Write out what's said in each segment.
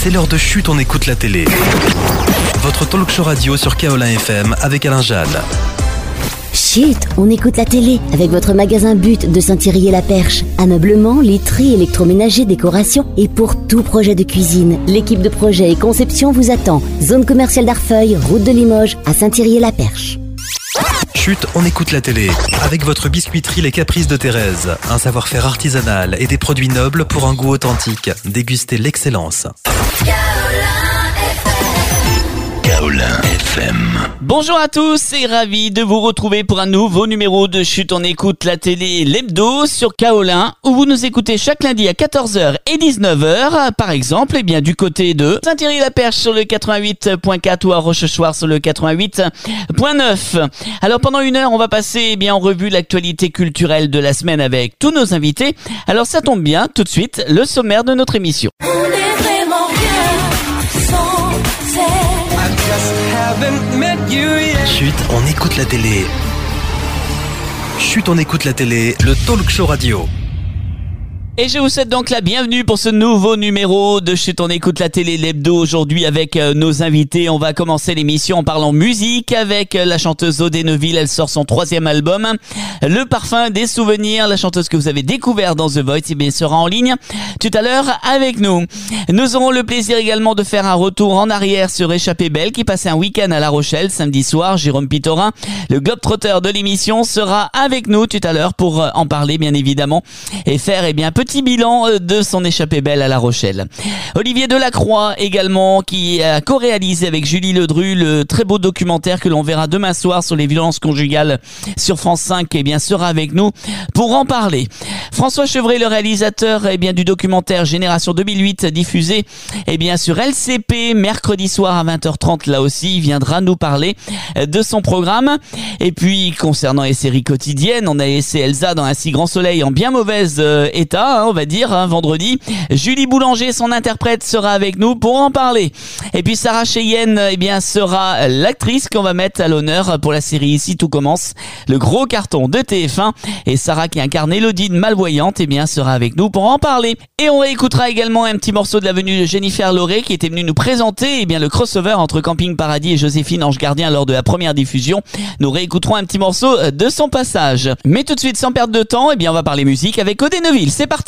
C'est l'heure de Chut, on écoute la télé. Votre talk show radio sur Kaolin FM avec Alain Jeanne. Chut, on écoute la télé avec votre magasin But de Saint-Thierry-la-Perche. Ameublement, literie, électroménager, décoration et pour tout projet de cuisine. L'équipe de projet et conception vous attend. Zone commerciale d'Arfeuil, route de Limoges à Saint-Thierry-la-Perche. Chut, on écoute la télé avec votre biscuiterie Les Caprices de Thérèse. Un savoir-faire artisanal et des produits nobles pour un goût authentique. Dégustez l'excellence. Kaolin FM. Bonjour à tous et ravi de vous retrouver pour un nouveau numéro de Chut, on écoute la télé, l'hebdo sur Kaolin, où vous nous écoutez chaque lundi à 14h et 19h, par exemple, du côté de Saint-Thierry-la-Perche sur le 88.4 ou à Rochechouart sur le 88.9. Alors pendant une heure, on va passer en revue l'actualité culturelle de la semaine avec tous nos invités. Alors ça tombe bien, tout de suite, le sommaire de notre émission. On est vraiment bien sans Chut, on écoute la télé. Chut, on écoute la télé, le talk show radio. Et je vous souhaite donc la bienvenue pour ce nouveau numéro de Chut, on écoute la télé, l'hebdo. Aujourd'hui avec nos invités, on va commencer l'émission en parlant musique avec la chanteuse Aude Neuville. Elle sort son 3e album, Le Parfum des Souvenirs. La chanteuse que vous avez découvert dans The Voice sera en ligne tout à l'heure avec nous. Nous aurons le plaisir également de faire un retour en arrière sur Échappée Belle qui passait un week-end à La Rochelle samedi soir. Jérôme Pitorin, le globe-trotteur de l'émission, sera avec nous tout à l'heure pour en parler bien évidemment et faire petit bilan de son Échappée Belle à La Rochelle. Olivier Delacroix également qui a co-réalisé avec Julie Ledru le très beau documentaire que l'on verra demain soir sur les violences conjugales sur France 5 sera avec nous pour en parler. François Chevret, le réalisateur du documentaire Génération 2008 diffusé sur LCP mercredi soir à 20h30, là aussi il viendra nous parler de son programme. Et puis concernant les séries quotidiennes, on a laissé Elsa dans Un si grand soleil en bien mauvais état, on va dire, vendredi. Julie Boulanger, son interprète, sera avec nous pour en parler. Et puis Sarah Cheyenne, sera l'actrice qu'on va mettre à l'honneur pour la série Ici tout commence, le gros carton de TF1. Et Sarah qui incarne Élodie malvoyante, sera avec nous pour en parler. Et on réécoutera également un petit morceau de la venue de Jennifer Lauré qui était venue nous présenter le crossover entre Camping Paradis et Joséphine Ange Gardien lors de la première diffusion. Nous réécouterons un petit morceau de son passage. Mais tout de suite, sans perdre de temps, on va parler musique avec Aude Neuville. C'est parti.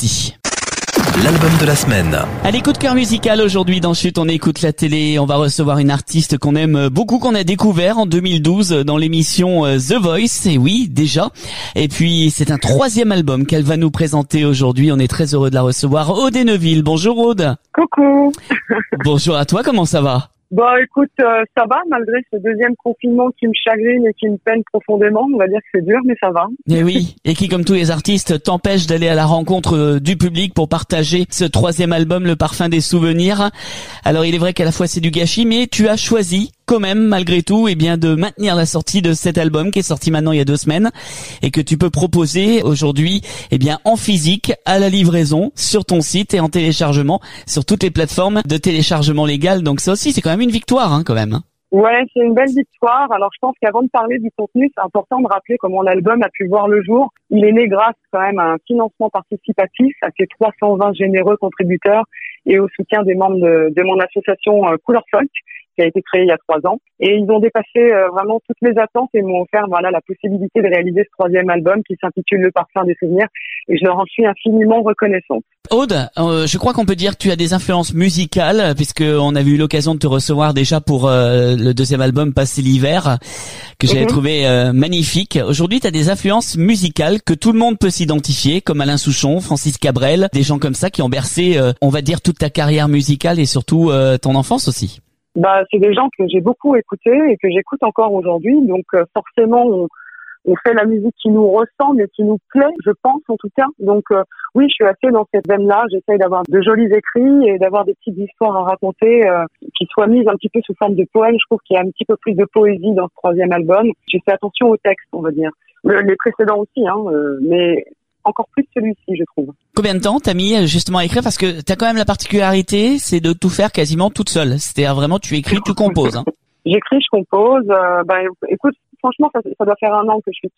L'album de la semaine. Allez, coup de cœur musical aujourd'hui dans Chut, on écoute la télé. On va recevoir une artiste qu'on aime beaucoup, qu'on a découvert en 2012 dans l'émission The Voice. Et oui, déjà. Et puis, c'est un 3e album qu'elle va nous présenter aujourd'hui. On est très heureux de la recevoir. Aude Neuville. Bonjour Aude. Coucou. Bonjour à toi, comment ça va? Écoute, ça va, malgré ce 2e confinement qui me chagrine et qui me peine profondément. On va dire que c'est dur, mais ça va. Et oui, et qui, comme tous les artistes, t'empêche d'aller à la rencontre du public pour partager ce 3e album, Le Parfum des Souvenirs. Alors, il est vrai qu'à la fois c'est du gâchis, mais tu as choisi quand même, malgré tout, de maintenir la sortie de cet album qui est sorti maintenant il y a 2 semaines et que tu peux proposer aujourd'hui, en physique, à la livraison, sur ton site et en téléchargement, sur toutes les plateformes de téléchargement légal. Donc ça aussi, c'est quand même une victoire, quand même. Ouais, c'est une belle victoire. Alors, je pense qu'avant de parler du contenu, c'est important de rappeler comment l'album a pu voir le jour. Il est né grâce quand même à un financement participatif, à ses 320 généreux contributeurs et au soutien des membres de mon association Couleur Folk, qui a été créée il y a 3 ans. Et ils ont dépassé vraiment toutes mes attentes et m'ont offert la possibilité de réaliser ce 3e album qui s'intitule Le Parfum des Souvenirs. Et je leur en suis infiniment reconnaissante. Aude, je crois qu'on peut dire que tu as des influences musicales, puisqu'on avait eu l'occasion de te recevoir déjà pour le 2e album Passer l'hiver, que j'avais trouvé magnifique. Aujourd'hui, tu as des influences musicales que tout le monde peut s'identifier, comme Alain Souchon, Francis Cabrel, des gens comme ça qui ont bercé, on va dire, toute ta carrière musicale et surtout ton enfance aussi. C'est des gens que j'ai beaucoup écoutés et que j'écoute encore aujourd'hui. Donc forcément, on fait la musique qui nous ressemble et qui nous plaît, je pense en tout cas. Donc oui, je suis assez dans cette veine-là. J'essaye d'avoir de jolis écrits et d'avoir des petites histoires à raconter qui soient mises un petit peu sous forme de poèmes. Je trouve qu'il y a un petit peu plus de poésie dans ce 3e album. J'ai fait attention au texte, on va dire. Les précédents aussi, mais encore plus celui-ci, je trouve. Combien de temps t'as mis justement à écrire? Parce que t'as quand même la particularité, c'est de tout faire quasiment toute seule. C'est-à-dire vraiment, tu écris, tu composes. J'écris, je compose. Écoute, franchement, ça doit faire 1 an que je suis dessus.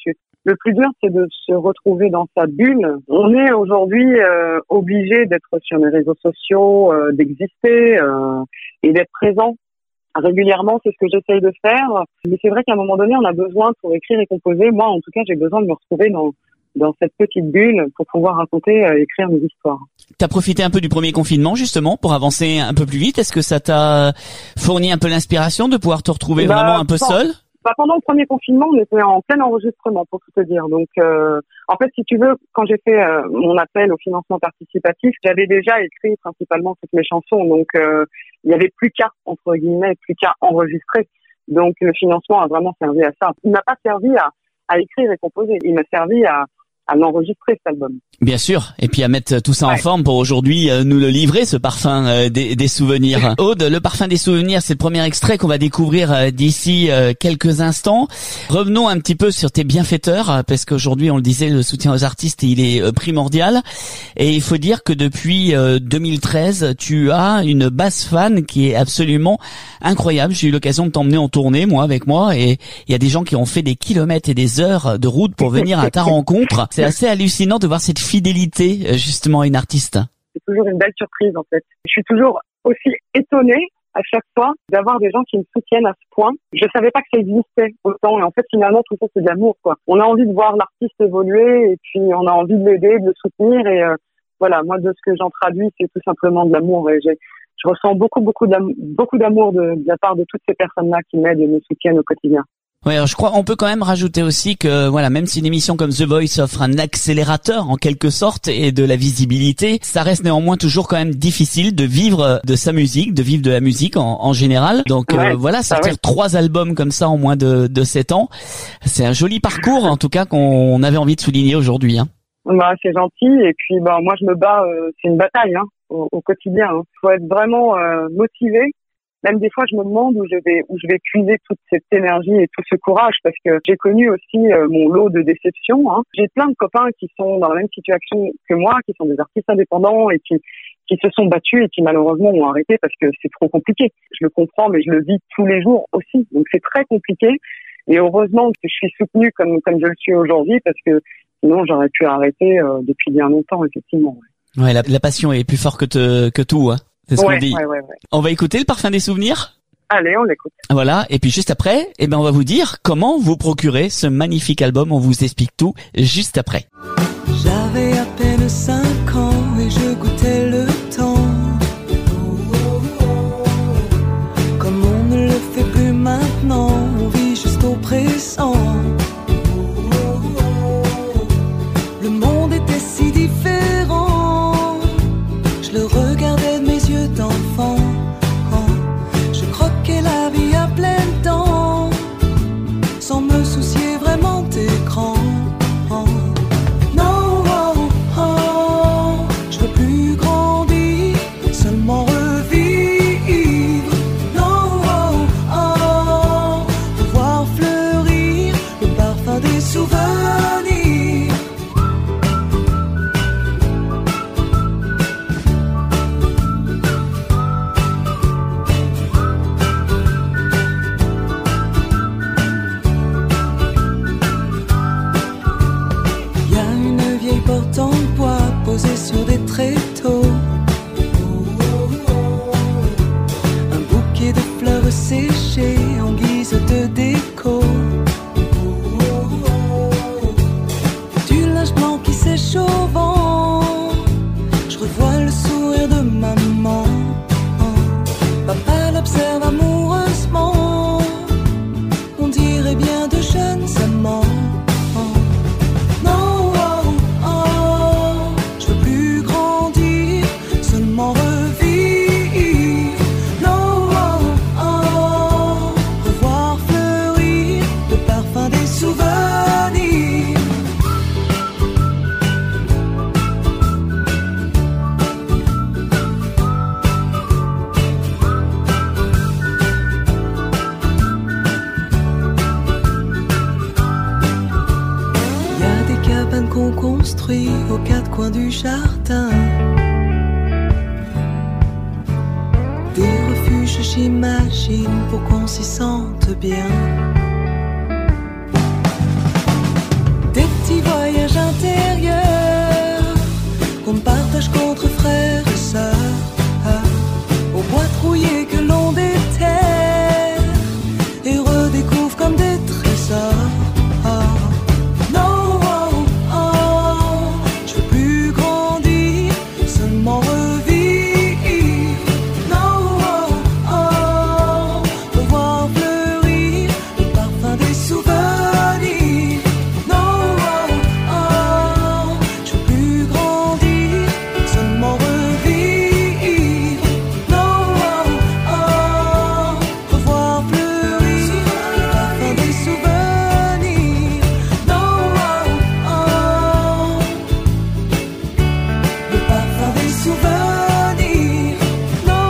Le plus dur, c'est de se retrouver dans sa bulle. On est aujourd'hui obligé d'être sur les réseaux sociaux, d'exister et d'être présent régulièrement. C'est ce que j'essaye de faire. Mais c'est vrai qu'à un moment donné, on a besoin, pour écrire et composer, moi en tout cas, j'ai besoin de me retrouver dans cette petite bulle pour pouvoir raconter, écrire mes histoires. T'as profité un peu du premier confinement justement pour avancer un peu plus vite. Est-ce que ça t'a fourni un peu l'inspiration de pouvoir te retrouver vraiment un peu seul? Pendant le premier confinement, on était en plein enregistrement, pour tout te dire. Donc, en fait, si tu veux, quand j'ai fait mon appel au financement participatif, j'avais déjà écrit principalement toutes mes chansons. Donc, il y avait plus qu'à, entre guillemets, plus qu'à enregistrer. Donc, le financement a vraiment servi à ça. Il m'a pas servi à écrire et composer. Il m'a servi à l'enregistrer, cet album. Bien sûr, et puis à mettre tout ça en forme pour aujourd'hui nous le livrer, ce parfum des souvenirs. Aude, le parfum des souvenirs, c'est le premier extrait qu'on va découvrir d'ici quelques instants. Revenons un petit peu sur tes bienfaiteurs, parce qu'aujourd'hui, on le disait, le soutien aux artistes, il est primordial. Et il faut dire que depuis 2013, tu as une base fan qui est absolument incroyable. J'ai eu l'occasion de t'emmener en tournée, avec moi, et il y a des gens qui ont fait des kilomètres et des heures de route pour venir à ta rencontre. C'est assez hallucinant de voir cette fidélité justement à une artiste. C'est toujours une belle surprise en fait. Je suis toujours aussi étonnée à chaque fois d'avoir des gens qui me soutiennent à ce point. Je savais pas que ça existait autant et en fait finalement tout ça c'est de l'amour quoi. On a envie de voir l'artiste évoluer et puis on a envie de l'aider, de le soutenir et voilà, moi de ce que j'en traduis c'est tout simplement de l'amour et je ressens beaucoup d'amour de la part de toutes ces personnes-là qui m'aident et me soutiennent au quotidien. Ouais, alors je crois on peut quand même rajouter aussi que voilà, même si une émission comme The Voice offre un accélérateur en quelque sorte et de la visibilité, ça reste néanmoins toujours quand même difficile de vivre de sa musique, de vivre de la musique en général. Donc voilà, sortir 3 albums comme ça en moins de 7 ans, c'est un joli parcours en tout cas qu'on avait envie de souligner aujourd'hui. C'est gentil et puis moi je me bats, c'est une bataille au quotidien. Faut être vraiment motivé. Même des fois, je me demande où je vais puiser toute cette énergie et tout ce courage parce que j'ai connu aussi mon lot de déceptions. J'ai plein de copains qui sont dans la même situation que moi, qui sont des artistes indépendants et qui se sont battus et qui malheureusement ont arrêté parce que c'est trop compliqué. Je le comprends, mais je le vis tous les jours aussi. Donc c'est très compliqué. Et heureusement que je suis soutenue comme je le suis aujourd'hui parce que sinon j'aurais pu arrêter depuis bien longtemps, effectivement. Ouais, la passion est plus forte que tout, C'est ce qu'on dit. Ouais. On va écouter le parfum des souvenirs? Allez, on l'écoute. Voilà. Et puis juste après, on va vous dire comment vous procurer ce magnifique album. On vous explique tout juste après. J'avais à peine 5 ans et je goûtais le temps. Comme on ne le fait plus maintenant, on vit juste au présent. Le monde était si différent. Je le regardais de mes yeux d'enfant. Je croquais la vie à pleines dents, sans me soucier vraiment d'écran. Non, je veux plus grandir, seulement revivre. Non, voir fleurir le parfum des souvenirs. Sur des tréteaux, un bouquet de fleurs séchées en guise de déco, du linge blanc qui sèche au vent. Je revois le sourire de maman. Papa l'observe amoureusement. On dirait bien de jeunes amants. Qu'on construit aux 4 coins du jardin, des refuges j'imagine pour qu'on s'y sente bien, des petit voyage intérieur qu'on partage qu'entre frères et sœurs, aux boîtes rouillées que l'on déterre et redécouvre comme des trésors. Non, je veux plus grandir, seulement revivre. Non, revoir fleurir le parfum des souvenirs. Non, je veux plus grandir, seulement revivre. Non, revoir fleurir le parfum des souvenirs. Non, le parfum des souvenirs. Non,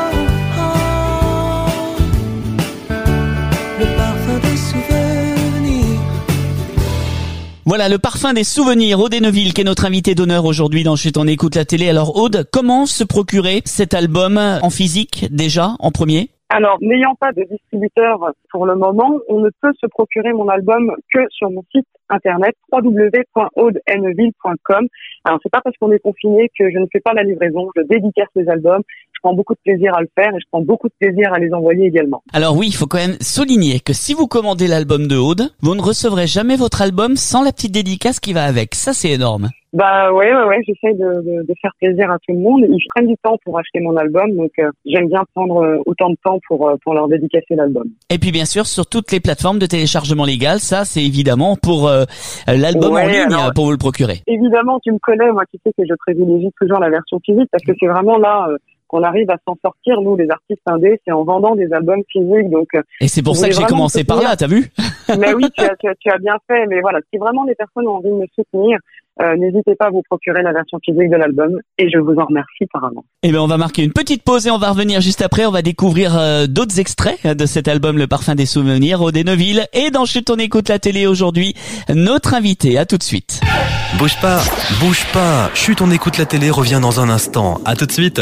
le parfum des souvenirs. Voilà, le parfum des souvenirs, Aude Henneville, qui est notre invité d'honneur aujourd'hui dans Chut, on écoute la télé. Alors Aude, comment se procurer cet album en physique déjà, en premier ? Alors, n'ayant pas de distributeur pour le moment, on ne peut se procurer mon album que sur mon site internet www.audehenneville.com. Alors, c'est pas parce qu'on est confiné que je ne fais pas la livraison, je dédicace les albums, je prends beaucoup de plaisir à le faire et je prends beaucoup de plaisir à les envoyer également. Alors oui, il faut quand même souligner que si vous commandez l'album de Aude, vous ne recevrez jamais votre album sans la petite dédicace qui va avec. Ça, c'est énorme. Bah ouais, j'essaye de faire plaisir à tout le monde. Ils prennent du temps pour acheter mon album, donc j'aime bien prendre autant de temps pour leur dédicacer l'album. Et puis bien sûr, sur toutes les plateformes de téléchargement légal, ça c'est évidemment pour l'album en ligne, alors, pour vous le procurer. Évidemment, tu me connais, moi tu sais que je privilégie toujours la version physique parce que c'est vraiment là qu'on arrive à s'en sortir, nous les artistes indés, c'est en vendant des albums physiques. Donc et c'est pour ça que j'ai commencé par là, t'as vu? Mais oui, tu as bien fait, mais voilà, si vraiment les personnes ont envie de me soutenir, n'hésitez pas à vous procurer la version physique de l'album et je vous en remercie par avance. Eh bien, on va marquer une petite pause et on va revenir juste après. On va découvrir d'autres extraits de cet album, Le Parfum des Souvenirs, Aude Henneville. Et dans Chut, on écoute la télé aujourd'hui, notre invité. À tout de suite. Bouge pas. Chut, on écoute la télé revient dans un instant. À tout de suite.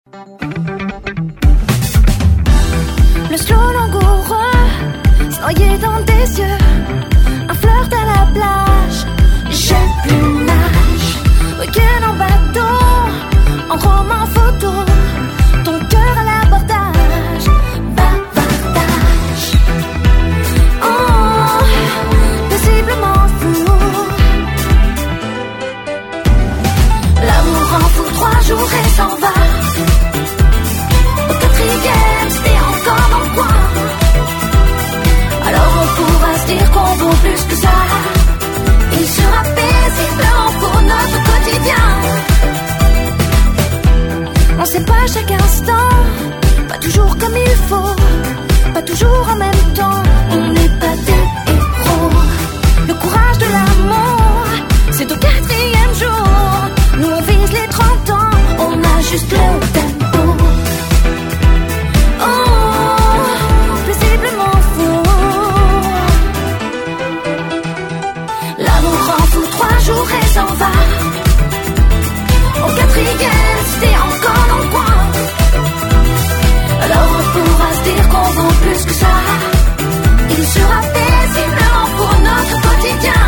Le slow langoureux, se noyer dans tes yeux, un flirt à la plage. J'ai plus l'âge, week-end en bateau, en roman photo, ton cœur à l'abordage, bavardage. Oh, paisiblement fou. L'amour en fout 3 jours et s'en va. Au 4e, c'était encore dans le coin. Alors on pourra se dire qu'on vaut plus que ça. Il sera paisiblement pour notre quotidien. On sait pas chaque instant, pas toujours comme il faut, pas toujours en même temps. On n'est pas des héros. Le courage de l'amour, c'est au 4e jour. Nous on vise les 30 ans, on a juste le tempo. Oh, paisiblement fou. L'amour en fout 3 jours et s'en va. Au 4e, c'était encore dans le coin. Alors on pourra se dire qu'on vaut plus que ça. Il sera paisiblement pour notre quotidien.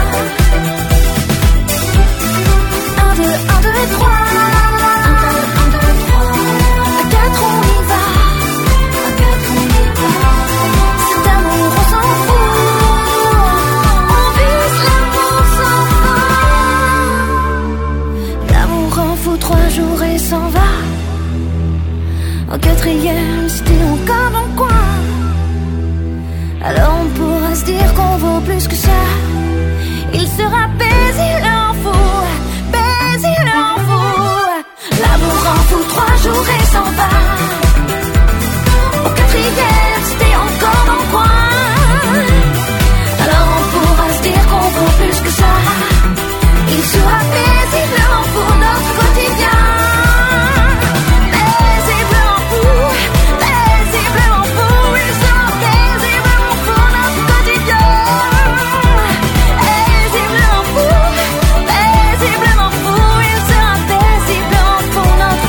1, 2, 1, 2, 3. 1, 2, 3. À 4 on y va. À 4 on y va. Cet amour on s'en fout. On vise l'amour sans fin. L'amour en fout 3 jours et s'en va. Au 4e, c'était encore dans le coin. Alors on pourra se dire qu'on vaut plus que ça. Il sera paisiblement fou, paisiblement fou. L'amour en fout 3 jours et s'en va. Au 4e, c'était encore dans le coin. Alors on pourra se dire qu'on vaut plus que ça. Il sera paisiblement pour notre quotidien. Paisiblement fou, paisiblement fou. Il sera paisiblement pour notre quotidien. Paisiblement fou, paisiblement fou. Il sera paisiblement pour notre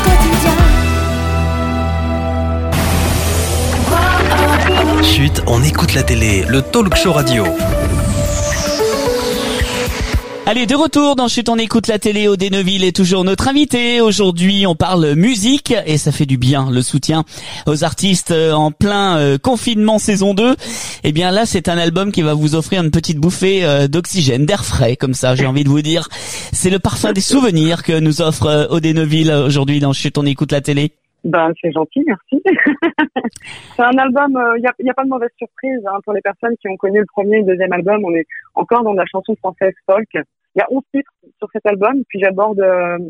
quotidien. Chut, on écoute la télé, le talk show radio. Allez, de retour dans Chut, on écoute la télé. Aude Neuville est toujours notre invité. Aujourd'hui, on parle musique et ça fait du bien, le soutien aux artistes en plein confinement saison 2. Eh bien là, c'est un album qui va vous offrir une petite bouffée d'oxygène, d'air frais, comme ça, j'ai envie de vous dire. C'est le parfum des souvenirs que nous offre Aude Neuville aujourd'hui dans Chut, on écoute la télé. Ben, c'est gentil, merci. C'est un album, y a pas de mauvaise surprise, hein, pour les personnes qui ont connu le premier et le deuxième album. On est encore dans de la chanson française folk. Il y a 11 titres sur cet album, puis j'aborde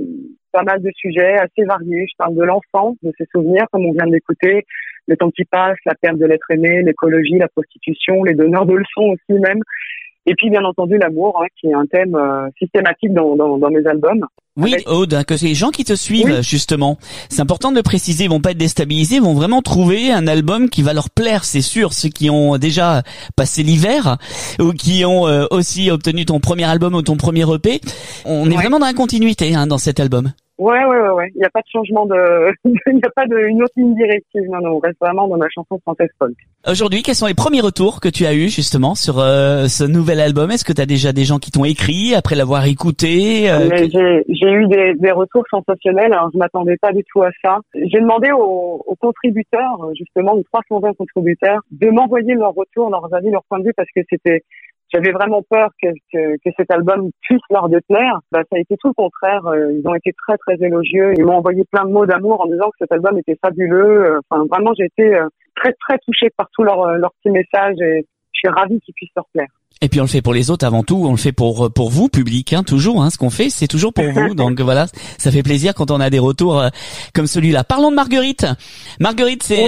pas mal de sujets assez variés. Je parle de l'enfance, de ses souvenirs, comme on vient de l'écouter, le temps qui passe, la perte de l'être aimé, l'écologie, la prostitution, les donneurs de leçons aussi même. Et puis, bien entendu, l'amour, hein, qui est un thème systématique dans mes albums. Oui, Aude, que les gens qui te suivent, justement, c'est important de le préciser, ils vont pas être déstabilisés, ils vont vraiment trouver un album qui va leur plaire, c'est sûr, ceux qui ont déjà passé l'hiver ou qui ont aussi obtenu ton premier album ou ton premier EP. On est vraiment dans la continuité, hein, dans cet album. Ouais. Il n'y a pas de changement il n'y a pas une autre ligne directive. Non, on reste vraiment dans la chanson française folk. Aujourd'hui, quels sont les premiers retours que tu as eus, justement, sur ce nouvel album? Est-ce que tu as déjà des gens qui t'ont écrit après l'avoir écouté? J'ai eu des retours sensationnels. Alors, je m'attendais pas du tout à ça. J'ai demandé aux contributeurs, justement, aux 320 contributeurs, de m'envoyer leurs retours, leurs avis, leurs points de vue, parce que j'avais vraiment peur que cet album puisse leur déplaire. Ça a été tout le contraire. Ils ont été très, très élogieux. Ils m'ont envoyé plein de mots d'amour en disant que cet album était fabuleux. Enfin, vraiment, j'ai été très, très touchée par tous leurs petits messages et je suis ravie qu'ils puissent leur plaire. Et puis on le fait pour les autres avant tout, on le fait pour vous, public, hein, toujours. Hein, ce qu'on fait, c'est toujours pour vous. Donc voilà, ça fait plaisir quand on a des retours comme celui-là. Parlons de Marguerite. Marguerite, c'est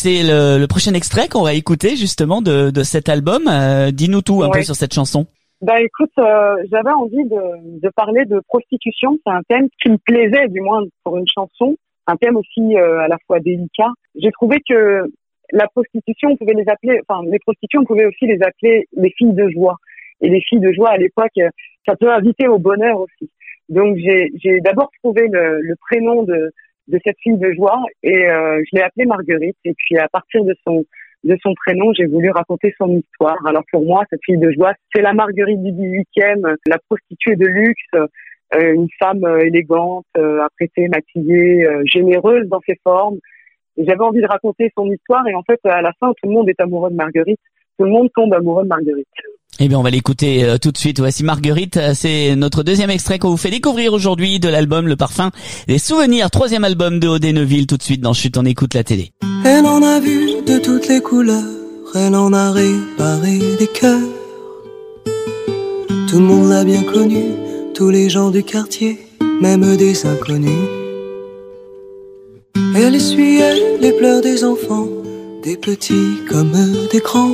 le prochain extrait qu'on va écouter justement de cet album. Dis-nous tout un peu sur cette chanson. Écoute, j'avais envie de parler de prostitution. C'est un thème qui me plaisait, du moins pour une chanson. Un thème aussi à la fois délicat. J'ai trouvé que la prostitution, on pouvait les prostituées, on pouvait aussi les appeler les filles de joie. Et les filles de joie, à l'époque, ça peut inviter au bonheur aussi. Donc, j'ai d'abord trouvé le prénom de cette fille de joie et je l'ai appelée Marguerite. Et puis, à partir de son prénom, j'ai voulu raconter son histoire. Alors, pour moi, cette fille de joie, c'est la Marguerite du 18e, la prostituée de luxe, une femme élégante, apprêtée, maquillée, généreuse dans ses formes. J'avais envie de raconter son histoire et en fait, à la fin, tout le monde est amoureux de Marguerite. Tout le monde tombe amoureux de Marguerite. Eh bien, on va l'écouter tout de suite. Voici Marguerite. C'est notre deuxième extrait qu'on vous fait découvrir aujourd'hui de l'album Le Parfum des Souvenirs, 3e album de Aude Neuville. Tout de suite dans Chut, on écoute la télé. Elle en a vu de toutes les couleurs, elle en a réparé des cœurs. Tout le monde l'a bien connue, tous les gens du quartier, même des inconnus. Elle essuyait les pleurs des enfants, des petits comme des grands.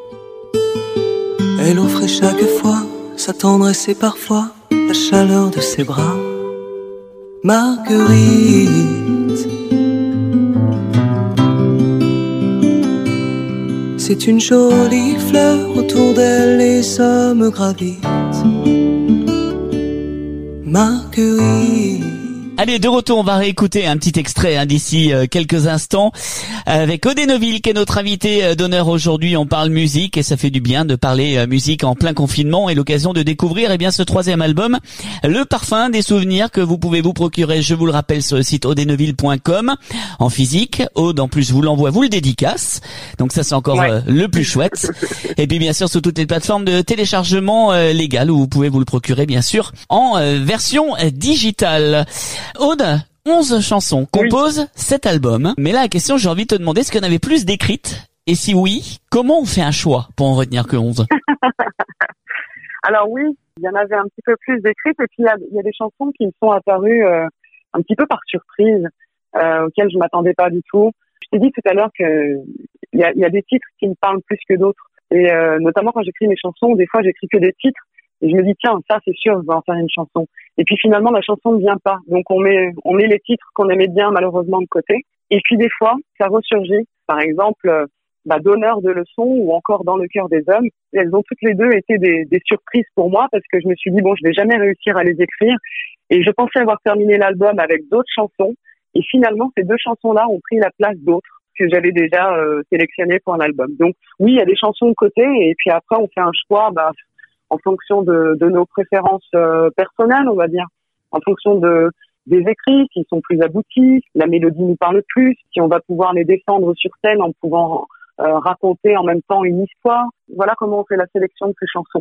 Elle offrait chaque fois sa tendresse et parfois la chaleur de ses bras. Marguerite, c'est une jolie fleur, autour d'elle les hommes gravitent. Marguerite. Allez, de retour, on va réécouter un petit extrait d'ici quelques instants avec Aude Neuville qui est notre invité d'honneur aujourd'hui. On parle musique et ça fait du bien de parler musique en plein confinement et l'occasion de découvrir ce 3e album, Le Parfum des Souvenirs, que vous pouvez vous procurer, je vous le rappelle, sur le site audeneuville.com en physique. Aude, en plus, vous l'envoie, vous le dédicace. Donc ça, c'est encore le plus chouette. Et puis, bien sûr, sur toutes les plateformes de téléchargement légal où vous pouvez vous le procurer, bien sûr, en version digitale. Aude, 11 chansons composent cet album. Mais là, la question, j'ai envie de te demander, est-ce qu'il y en avait plus d'écrites? Et si oui, comment on fait un choix pour en retenir que 11? Alors oui, il y en avait un petit peu plus d'écrites. Et puis, il y a des chansons qui me sont apparues un petit peu par surprise, auxquelles je m'attendais pas du tout. Je t'ai dit tout à l'heure que il y a des titres qui me parlent plus que d'autres. Et notamment quand j'écris mes chansons, des fois, j'écris que des titres. Et je me dis, tiens, ça, c'est sûr, je vais en faire une chanson. Et puis finalement, la chanson ne vient pas. Donc on met les titres qu'on aimait bien, malheureusement, de côté. Et puis des fois, ça ressurgit. Par exemple, Donneur de leçons ou encore Dans le cœur des hommes. Elles ont toutes les deux été des surprises pour moi parce que je me suis dit, je vais jamais réussir à les écrire. Et je pensais avoir terminé l'album avec d'autres chansons. Et finalement, ces deux chansons-là ont pris la place d'autres que j'avais déjà sélectionnées pour un album. Donc oui, il y a des chansons de côté et puis après, on fait un choix, en fonction de nos préférences personnelles, on va dire, en fonction des écrits, s'ils sont plus aboutis, la mélodie nous parle plus, si on va pouvoir les défendre sur scène en pouvant raconter en même temps une histoire. Voilà comment on fait la sélection de ces chansons.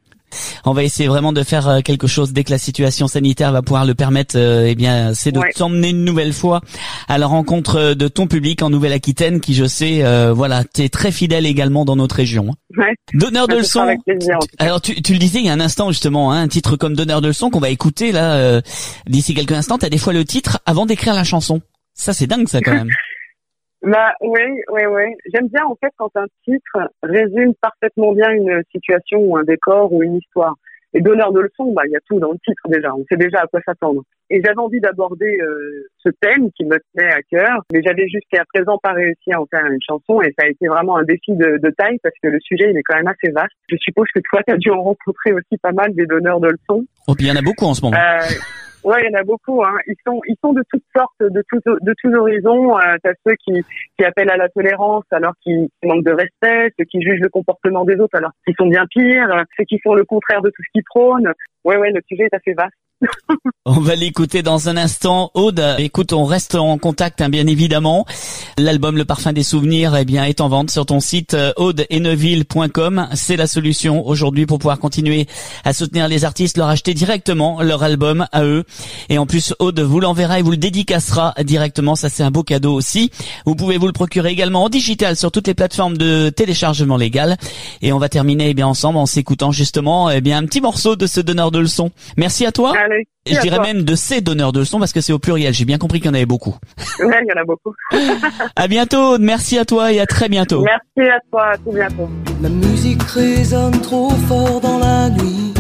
On va essayer vraiment de faire quelque chose dès que la situation sanitaire va pouvoir le permettre. C'est de t'emmener une nouvelle fois à la rencontre de ton public en Nouvelle-Aquitaine, qui je sais, t'es très fidèle également dans notre région. Ouais. Donneur de leçons. Avec plaisir, en tout cas. Alors tu le disais il y a un instant justement, un titre comme Donneur de leçons qu'on va écouter là d'ici quelques instants. T'as des fois le titre avant d'écrire la chanson. Ça c'est dingue ça quand même. Bah oui. J'aime bien en fait quand un titre résume parfaitement bien une situation ou un décor ou une histoire. Et donneur de leçons, il y a tout dans le titre déjà. On sait déjà à quoi s'attendre. Et j'avais envie d'aborder ce thème qui me tenait à cœur, mais j'avais jusqu'à présent pas réussi à en faire une chanson et ça a été vraiment un défi de taille parce que le sujet il est quand même assez vaste. Je suppose que toi tu as dû en rencontrer aussi pas mal des donneurs de leçons. Oh, puis il y en a beaucoup en ce moment. Ouais, il y en a beaucoup, hein. Ils sont de toutes sortes, de tous horizons. T'as ceux qui appellent à la tolérance alors qu'ils manquent de respect, ceux qui jugent le comportement des autres alors qu'ils sont bien pires, ceux qui font le contraire de tout ce qu'ils prônent. Ouais, le sujet est assez vaste. On va l'écouter dans un instant. Aude, écoute, on reste en contact, bien évidemment. L'album Le Parfum des Souvenirs, est en vente sur ton site audeneuville.com. C'est la solution aujourd'hui pour pouvoir continuer à soutenir les artistes, leur acheter directement leur album à eux. Et en plus, Aude vous l'enverra et vous le dédicacera directement. Ça, c'est un beau cadeau aussi. Vous pouvez vous le procurer également en digital sur toutes les plateformes de téléchargement légal. Et on va terminer, ensemble en s'écoutant justement, un petit morceau de ce donneur de leçons. Merci à toi. Allez, et je dirais même de ces donneurs de leçons parce que c'est au pluriel. J'ai bien compris qu'il y en avait beaucoup. Ouais, il y en a beaucoup. À bientôt. Merci à toi et à très bientôt. Merci à toi. À tout bientôt. La musique résonne trop fort dans la nuit.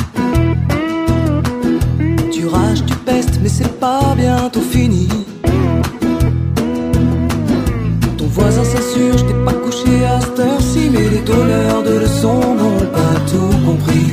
Tu rages, tu pestes, mais c'est pas bientôt fini. Ton voisin s'insurge, t'es pas couché à cette heure-ci, mais les donneurs de leçons n'ont pas tout compris.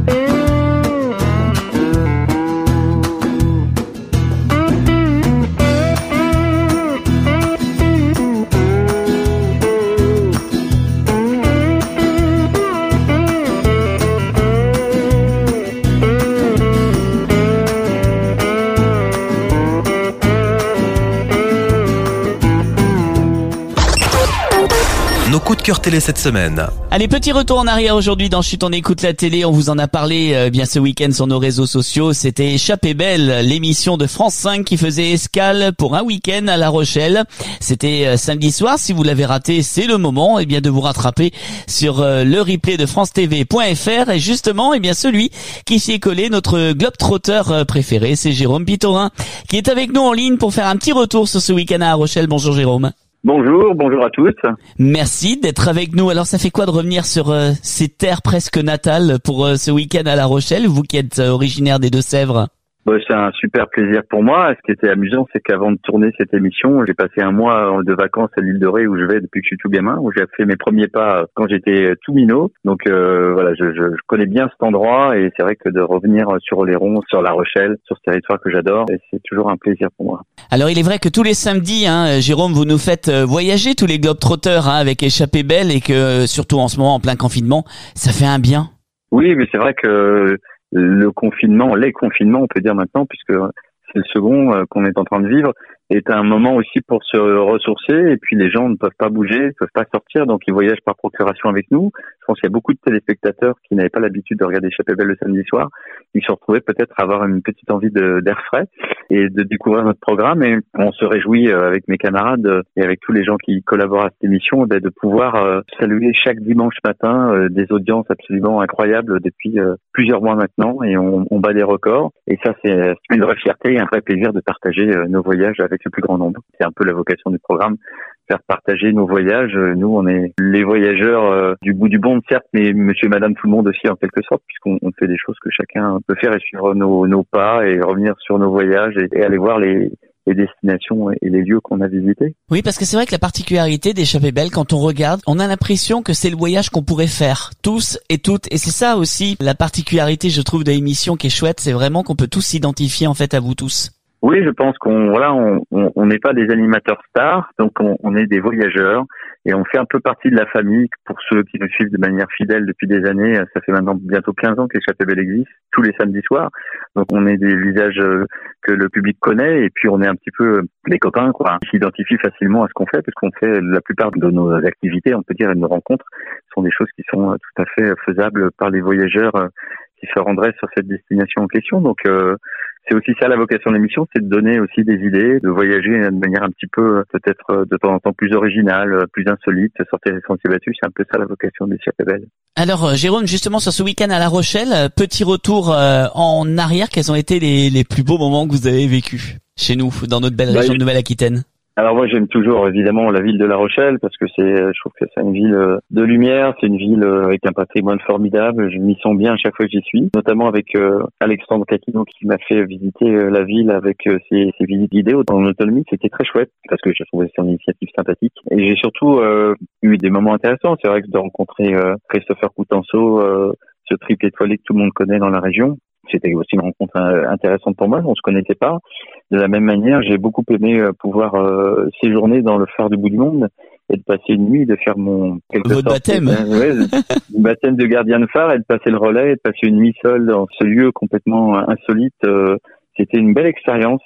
Nos coups de cœur télé cette semaine. Allez, petit retour en arrière aujourd'hui dans Chut, on écoute la télé. On vous en a parlé ce week-end sur nos réseaux sociaux. C'était Échappée belle, l'émission de France 5 qui faisait escale pour un week-end à La Rochelle. C'était samedi soir. Si vous l'avez raté, c'est le moment de vous rattraper sur le replay de francetv.fr. Et justement, celui qui s'y est collé, notre globetrotter préféré, c'est Jérôme Pitorin qui est avec nous en ligne pour faire un petit retour sur ce week-end à La Rochelle. Bonjour Jérôme. Bonjour à tous. Merci d'être avec nous. Alors ça fait quoi de revenir sur ces terres presque natales pour ce week-end à La Rochelle, vous qui êtes originaire des Deux-Sèvres? C'est un super plaisir pour moi. Ce qui était amusant, c'est qu'avant de tourner cette émission, j'ai passé un mois de vacances à l'île de Ré où je vais depuis que je suis tout gamin, où j'ai fait mes premiers pas quand j'étais tout minot. Donc je connais bien cet endroit et c'est vrai que de revenir sur Oléron, sur La Rochelle, sur ce territoire que j'adore, et c'est toujours un plaisir pour moi. Alors il est vrai que tous les samedis, Jérôme, vous nous faites voyager tous les globetrotters avec Échappée belle et que surtout en ce moment en plein confinement, ça fait un bien. Oui, mais c'est vrai que les confinements, on peut dire maintenant, puisque c'est le second qu'on est en train de vivre, est un moment aussi pour se ressourcer. Et puis les gens ne peuvent pas bouger, ne peuvent pas sortir, donc ils voyagent par procuration avec nous. Je pense qu'il y a beaucoup de téléspectateurs qui n'avaient pas l'habitude de regarder Échappée belle le samedi soir. Ils se retrouvaient peut-être à avoir une petite envie d'air frais et de découvrir notre programme. Et on se réjouit avec mes camarades et avec tous les gens qui collaborent à cette émission de pouvoir saluer chaque dimanche matin des audiences absolument incroyables depuis plusieurs mois maintenant. Et on bat des records. Et ça, c'est une vraie fierté et un vrai plaisir de partager nos voyages avec le plus grand nombre. C'est un peu la vocation du programme, faire partager nos voyages. Nous, on est les voyageurs du bout du monde, certes, mais monsieur et madame tout le monde aussi en quelque sorte, puisqu'on fait des choses que chacun peut faire et suivre nos pas et revenir sur nos voyages et aller voir les destinations et les lieux qu'on a visités. Oui, parce que c'est vrai que la particularité d'Échappée belle, quand on regarde, on a l'impression que c'est le voyage qu'on pourrait faire, tous et toutes. Et c'est ça aussi la particularité, je trouve, de l'émission qui est chouette, c'est vraiment qu'on peut tous s'identifier en fait à vous tous. Oui, je pense on n'est pas des animateurs stars, donc on est des voyageurs et on fait un peu partie de la famille. Pour ceux qui nous suivent de manière fidèle depuis des années, ça fait maintenant bientôt 15 ans qu'Échappée Belle existe, tous les samedis soirs. Donc on est des visages que le public connaît et puis on est un petit peu des copains, quoi. Ils s'identifient facilement à ce qu'on fait, parce qu'on fait la plupart de nos activités, on peut dire, et de nos rencontres sont des choses qui sont tout à fait faisables par les voyageurs qui se rendraient sur cette destination en question. Donc c'est aussi ça la vocation de l'émission, c'est de donner aussi des idées, de voyager de manière un petit peu peut-être de temps en temps plus originale, plus insolite, sortir des sentiers battus. C'est un peu ça la vocation d'Échappée Belle. Alors Jérôme, justement sur ce week-end à La Rochelle, petit retour en arrière, quels ont été les plus beaux moments que vous avez vécus chez nous, dans notre belle région de Nouvelle-Aquitaine? Alors moi j'aime toujours évidemment la ville de La Rochelle parce que je trouve que c'est une ville de lumière, c'est une ville avec un patrimoine formidable. Je m'y sens bien à chaque fois que j'y suis, notamment avec Alexandre Catino qui m'a fait visiter la ville avec ses visites guidées en autonomie. C'était très chouette parce que j'ai trouvé son initiative sympathique et j'ai surtout eu des moments intéressants. C'est vrai que de rencontrer Christopher Coutenceau, ce triple étoilé que tout le monde connaît dans la région. C'était aussi une rencontre intéressante pour moi, on se connaissait pas. De la même manière, j'ai beaucoup aimé pouvoir séjourner dans le phare du bout du monde et de passer une nuit, de faire votre baptême. Baptême de gardien de phare et de passer le relais et de passer une nuit seule dans ce lieu complètement insolite. C'était une belle expérience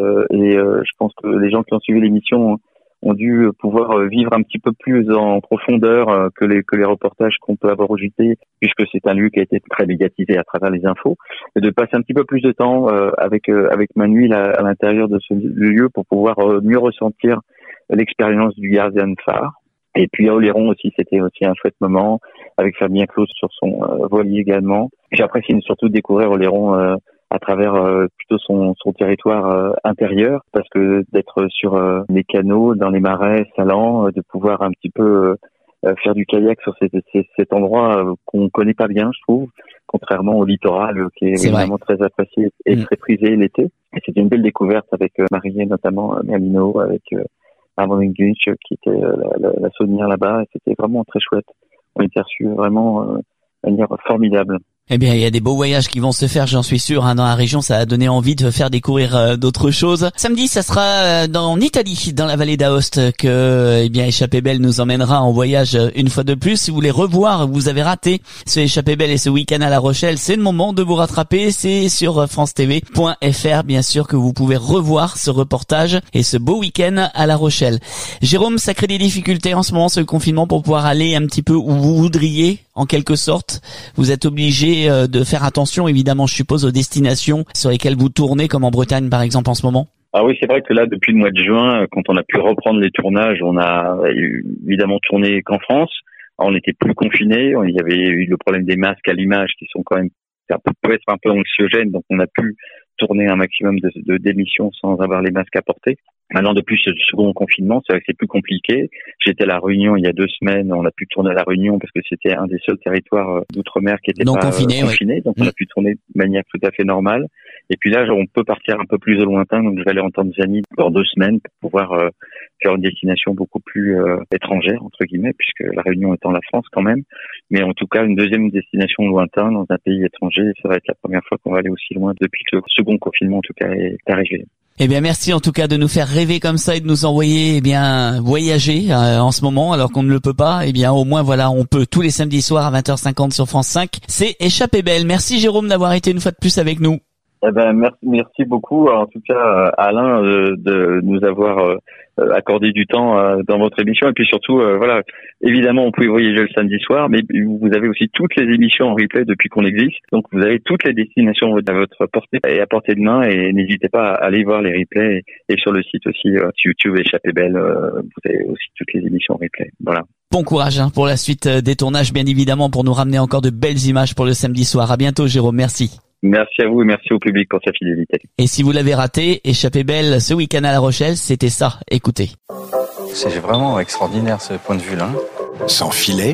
et je pense que les gens qui ont suivi l'émission ont dû pouvoir vivre un petit peu plus en profondeur que les reportages qu'on peut avoir au JT, puisque c'est un lieu qui a été très médiatisé à travers les infos, et de passer un petit peu plus de temps avec Manuel à l'intérieur de ce lieu pour pouvoir mieux ressentir l'expérience du gardien de phare. Et puis à Oléron aussi, c'était aussi un chouette moment, avec Fabien Claus sur son voilier également. J'apprécie surtout découvrir Oléron à travers plutôt son territoire intérieur, parce que d'être sur les canaux, dans les marais salants, de pouvoir un petit peu faire du kayak sur cet endroit qu'on connaît pas bien, je trouve, contrairement au littoral qui est vraiment très apprécié et très prisé l'été. Et c'était une belle découverte avec Marie, notamment Merlino, avec Armand Gunch qui était la saunière là-bas, et c'était vraiment très chouette. On était reçus vraiment de manière formidable. Eh bien, il y a des beaux voyages qui vont se faire, j'en suis sûr, dans la région. Ça a donné envie de faire découvrir d'autres choses. Samedi, ça sera en Italie, dans la vallée d'Aoste, que Échappée Belle nous emmènera en voyage une fois de plus. Si vous voulez revoir, vous avez raté ce Échappée Belle et ce week-end à La Rochelle, c'est le moment de vous rattraper. C'est sur francetv.fr, bien sûr, que vous pouvez revoir ce reportage et ce beau week-end à La Rochelle. Jérôme, ça crée des difficultés en ce moment, ce confinement, pour pouvoir aller un petit peu où vous voudriez, en quelque sorte. Vous êtes obligé de faire attention, évidemment, je suppose, aux destinations sur lesquelles vous tournez, comme en Bretagne, par exemple, en ce moment. Ah oui, c'est vrai que là, depuis le mois de juin, quand on a pu reprendre les tournages, on a évidemment tourné qu'en France. On n'était plus confinés. Il y avait eu le problème des masques à l'image qui sont quand même, ça peut être un peu anxiogène, donc on a pu tourner un maximum d'émissions sans avoir les masques à porter. Maintenant, depuis ce second confinement, c'est vrai que c'est plus compliqué. J'étais à La Réunion il y a 2 semaines. On a pu tourner à La Réunion parce que c'était un des seuls territoires d'outre-mer qui était pas confiné. Donc, on a pu tourner de manière tout à fait normale. Et puis là, on peut partir un peu plus au lointain. Donc, je vais aller en Tanzanie dans 2 semaines pour pouvoir faire une destination beaucoup plus étrangère, entre guillemets, puisque La Réunion étant la France quand même. Mais en tout cas, une deuxième destination lointaine dans un pays étranger. Ça va être la première fois qu'on va aller aussi loin depuis que le second confinement, en tout cas, est arrivé. Eh bien, merci en tout cas de nous faire rêver comme ça et de nous envoyer voyager en ce moment alors qu'on ne le peut pas. Eh bien, au moins voilà, on peut tous les samedis soirs à 20h50 sur France 5. C'est Échappée Belle. Merci Jérôme d'avoir été une fois de plus avec nous. Eh ben merci beaucoup en tout cas Alain de nous avoir accordé du temps dans votre émission, et puis surtout voilà, évidemment on pouvait voyager le samedi soir, mais vous avez aussi toutes les émissions en replay depuis qu'on existe, donc vous avez toutes les destinations à votre portée et à portée de main, et n'hésitez pas à aller voir les replays, et sur le site aussi YouTube Échappée Belle, vous avez aussi toutes les émissions en replay. Voilà. Bon courage pour la suite des tournages, bien évidemment, pour nous ramener encore de belles images pour le samedi soir. À bientôt Jérôme, merci. Merci à vous et merci au public pour sa fidélité. Et si vous l'avez raté, Échappée Belle ce week-end à La Rochelle, c'était ça. Écoutez. C'est vraiment extraordinaire ce point de vue-là. Sans filet.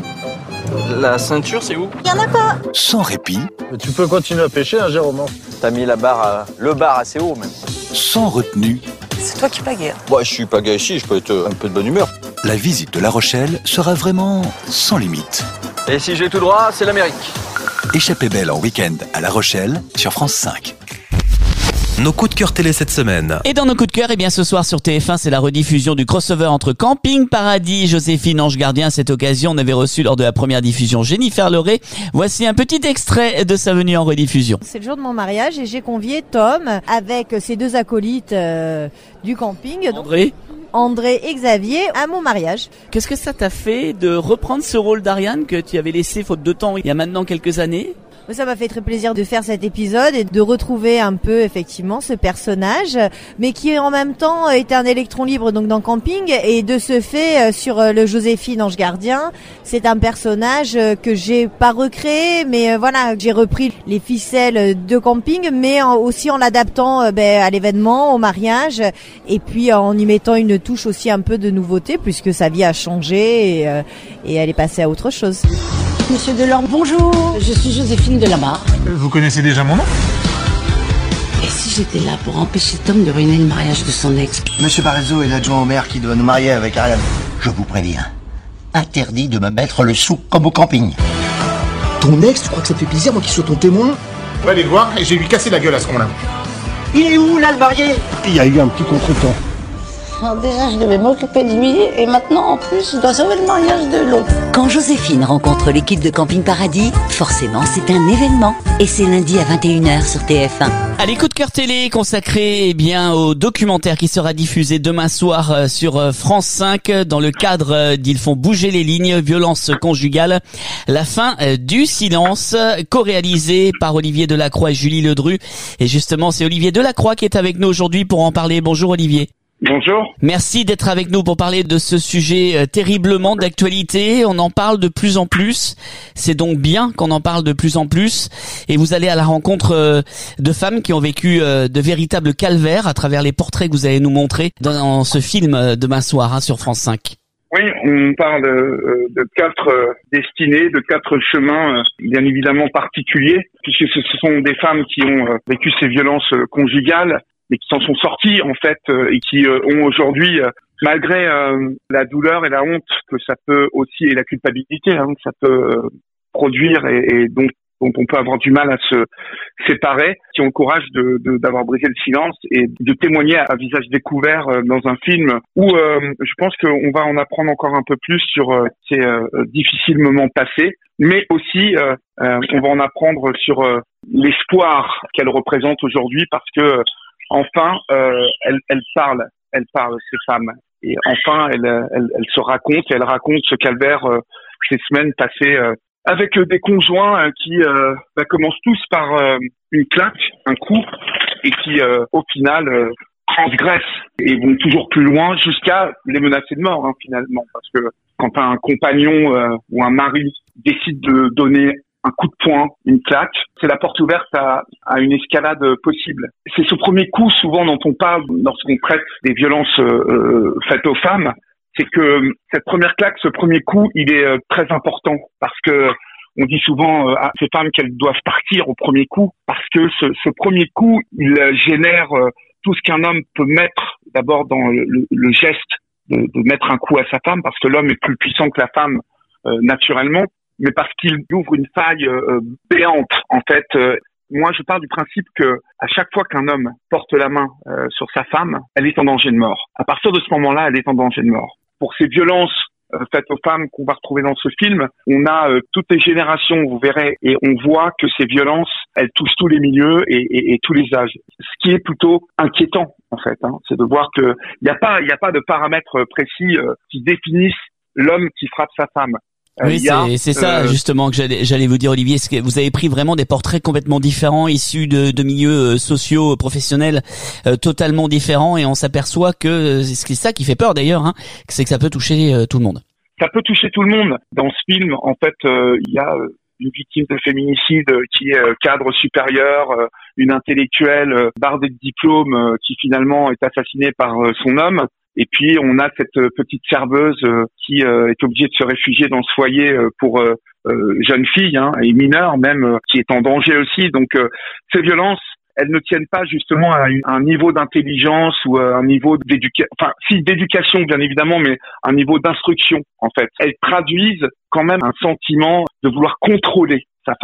La ceinture, c'est où? Il y en a pas. Sans répit. Mais tu peux continuer à pêcher, hein, Jérôme. T'as mis le bar assez haut, même. Sans retenue. C'est toi qui pagaie. Moi, je suis pagaie ici, je peux être un peu de bonne humeur. La visite de La Rochelle sera vraiment sans limite. Et si j'ai tout droit, c'est l'Amérique. Échappée Belle en week-end à La Rochelle sur France 5. Nos coups de cœur télé cette semaine. Et dans nos coups de cœur, eh bien ce soir sur TF1, c'est la rediffusion du crossover entre Camping Paradis et Joséphine Ange Gardien. À cette occasion, on avait reçu lors de la première diffusion Jennifer Leray. Voici un petit extrait de sa venue en rediffusion. C'est le jour de mon mariage et j'ai convié Tom avec ses deux acolytes du camping. André et Xavier à mon mariage. Qu'est-ce que ça t'a fait de reprendre ce rôle d'Ariane que tu avais laissé faute de temps il y a maintenant quelques années ? Ça m'a fait très plaisir de faire cet épisode et de retrouver un peu effectivement ce personnage, mais qui en même temps était un électron libre donc dans Camping, et de ce fait sur le Joséphine Ange Gardien, c'est un personnage que j'ai pas recréé, mais voilà, j'ai repris les ficelles de Camping, mais aussi en l'adaptant à l'événement, au mariage, et puis en y mettant une touche aussi un peu de nouveauté puisque sa vie a changé et elle est passée à autre chose. Monsieur Delorme, bonjour. Je suis Joséphine Delabarre. Vous connaissez déjà mon nom ? Et si j'étais là pour empêcher Tom de ruiner le mariage de son ex ? Monsieur Barrezo est l'adjoint au maire qui doit nous marier avec Ariane. Je vous préviens, interdit de me mettre le sou comme au camping. Ton ex, tu crois que ça te fait plaisir, moi qui sois ton témoin ? On va aller le voir et j'ai lui cassé la gueule à ce moment-là. Il est où là le marié ? Il y a eu un petit contretemps. Alors déjà, je devais m'occuper de lui, et maintenant, en plus, je dois sauver le mariage de l'autre. Quand Joséphine rencontre l'équipe de Camping Paradis, forcément c'est un événement. Et c'est lundi à 21h sur TF1. Allez, coup de cœur télé consacré au documentaire qui sera diffusé demain soir sur France 5 dans le cadre d'Ils font bouger les lignes, violence conjugale, la fin du silence, co-réalisé par Olivier Delacroix et Julie Ledru. Et justement, c'est Olivier Delacroix qui est avec nous aujourd'hui pour en parler. Bonjour Olivier. Bonjour. Merci d'être avec nous pour parler de ce sujet terriblement d'actualité. On en parle de plus en plus. C'est donc bien qu'on en parle de plus en plus. Et vous allez à la rencontre de femmes qui ont vécu de véritables calvaires à travers les portraits que vous allez nous montrer dans ce film demain soir sur France 5. Oui, on parle de 4 destinées, de 4 chemins bien évidemment particuliers, puisque ce sont des femmes qui ont vécu ces violences conjugales, mais qui s'en sont sortis en fait et qui ont aujourd'hui, malgré la douleur et la honte que ça peut aussi, et la culpabilité que ça peut produire et dont on peut avoir du mal à se séparer, qui ont le courage d'avoir brisé le silence et de témoigner à visage découvert dans un film où je pense qu'on va en apprendre encore un peu plus sur ces difficiles moments passés, mais aussi on va en apprendre sur l'espoir qu'elle représente aujourd'hui, parce que enfin, elle parle ces femmes, et enfin elle se raconte, et elle raconte ce calvaire, ces semaines passées avec des conjoints qui commencent tous par une claque, un coup, et qui au final transgressent et vont toujours plus loin jusqu'à les menacer de mort finalement, parce que quand un compagnon ou un mari décide de donner un coup de poing, une claque, c'est la porte ouverte à une escalade possible. C'est ce premier coup souvent dont on parle lorsqu'on traite des violences faites aux femmes, c'est que cette première claque, ce premier coup, il est très important, parce que on dit souvent à ces femmes qu'elles doivent partir au premier coup, parce que ce premier coup, il génère tout ce qu'un homme peut mettre d'abord dans le geste de mettre un coup à sa femme, parce que l'homme est plus puissant que la femme naturellement, mais parce qu'il ouvre une faille béante. En fait, moi je pars du principe que à chaque fois qu'un homme porte la main sur sa femme, elle est en danger de mort. À partir de ce moment-là, elle est en danger de mort. Pour ces violences faites aux femmes qu'on va retrouver dans ce film, on a toutes les générations, vous verrez, et on voit que ces violences, elles touchent tous les milieux et tous les âges. Ce qui est plutôt inquiétant, en fait, c'est de voir que il n'y a pas de paramètres précis qui définissent l'homme qui frappe sa femme. Oui, c'est ça justement que j'allais vous dire, Olivier. Est-ce que vous avez pris vraiment des portraits complètement différents, issus de milieux sociaux, professionnels totalement différents, et on s'aperçoit que c'est ça qui fait peur d'ailleurs, c'est que ça peut toucher tout le monde. Ça peut toucher tout le monde. Dans ce film, en fait, il y a une victime de féminicide qui est cadre supérieur, une intellectuelle bardée de diplômes qui finalement est assassinée par son homme. Et puis on a cette petite serveuse qui est obligée de se réfugier dans ce foyer pour jeune fille et mineure même, qui est en danger aussi. Donc ces violences, elles ne tiennent pas justement à un niveau d'intelligence ou à un niveau d'éducation bien évidemment, mais un niveau d'instruction en fait. Elles traduisent quand même un sentiment de vouloir contrôler sa femme.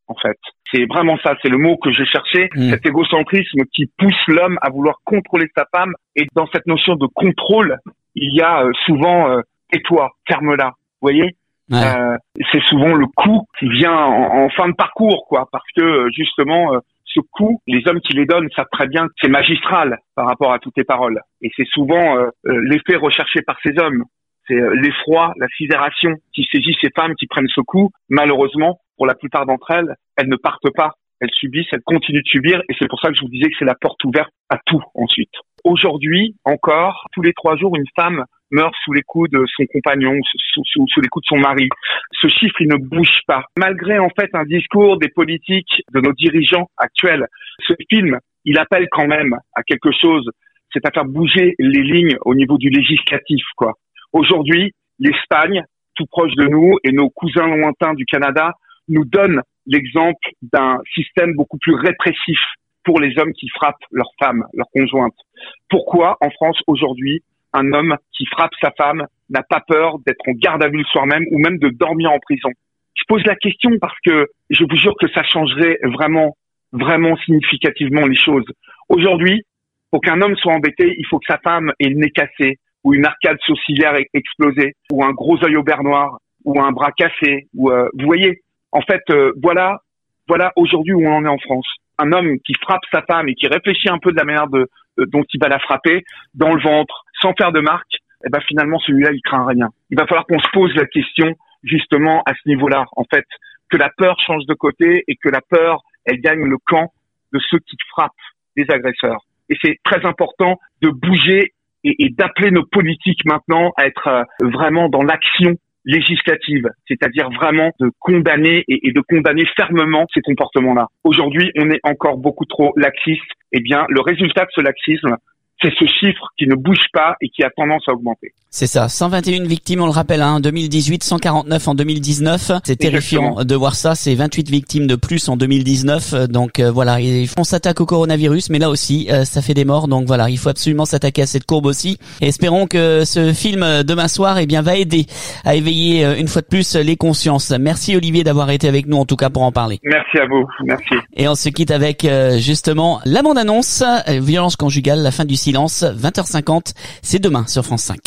en fait. C'est vraiment ça, c'est le mot que j'ai cherché, cet égocentrisme qui pousse l'homme à vouloir contrôler sa femme. Et dans cette notion de contrôle, il y a souvent tais-toi, ferme-la, vous voyez. C'est souvent le coup qui vient en fin de parcours, quoi, parce que justement ce coup, les hommes qui les donnent savent très bien que c'est magistral par rapport à toutes les paroles, et c'est souvent l'effet recherché par ces hommes. C'est l'effroi, la sidération qui saisit ces femmes qui prennent ce coup. Malheureusement, pour la plupart d'entre elles, elles ne partent pas, elles subissent, elles continuent de subir, et c'est pour ça que je vous disais que c'est la porte ouverte à tout ensuite. Aujourd'hui, encore, tous les 3 jours, une femme meurt sous les coups de son compagnon, sous les coups de son mari. Ce chiffre, il ne bouge pas. Malgré, en fait, un discours des politiques, de nos dirigeants actuels, ce film, il appelle quand même à quelque chose, c'est à faire bouger les lignes au niveau du législatif, quoi. Aujourd'hui, l'Espagne, tout proche de nous, et nos cousins lointains du Canada, nous donnent l'exemple d'un système beaucoup plus répressif pour les hommes qui frappent leurs femmes, leurs conjointes. Pourquoi, en France, aujourd'hui, un homme qui frappe sa femme n'a pas peur d'être en garde à vue le soir même ou même de dormir en prison? Je pose la question parce que je vous jure que ça changerait vraiment, vraiment significativement les choses. Aujourd'hui, pour qu'un homme soit embêté, il faut que sa femme ait le nez cassé, ou une arcade sourcilière explosée, ou un gros œil au beurre noir, ou un bras cassé, ou vous voyez. En fait, voilà aujourd'hui où on en est en France. Un homme qui frappe sa femme et qui réfléchit un peu de la manière dont il va la frapper, dans le ventre, sans faire de marque, eh ben finalement celui-là il craint rien. Il va falloir qu'on se pose la question justement à ce niveau-là, en fait, que la peur change de côté et que la peur elle gagne le camp de ceux qui frappent des agresseurs. Et c'est très important de bouger et d'appeler nos politiques maintenant à être vraiment dans l'action législative, c'est-à-dire vraiment de condamner et de condamner fermement ces comportements-là. Aujourd'hui, on est encore beaucoup trop laxiste. Eh bien, le résultat de ce laxisme, c'est ce chiffre qui ne bouge pas et qui a tendance à augmenter. C'est ça, 121 victimes, on le rappelle, en 2018, 149 en 2019. C'est terrifiant de voir ça, c'est 28 victimes de plus en 2019. Donc voilà, on s'attaque au coronavirus, mais là aussi, ça fait des morts. Donc voilà, il faut absolument s'attaquer à cette courbe aussi. Et espérons que ce film demain soir va aider à éveiller une fois de plus les consciences. Merci Olivier d'avoir été avec nous en tout cas pour en parler. Merci à vous, merci. Et on se quitte avec justement la bande-annonce, violence conjugale, la fin du silence, 20h50, c'est demain sur France 5.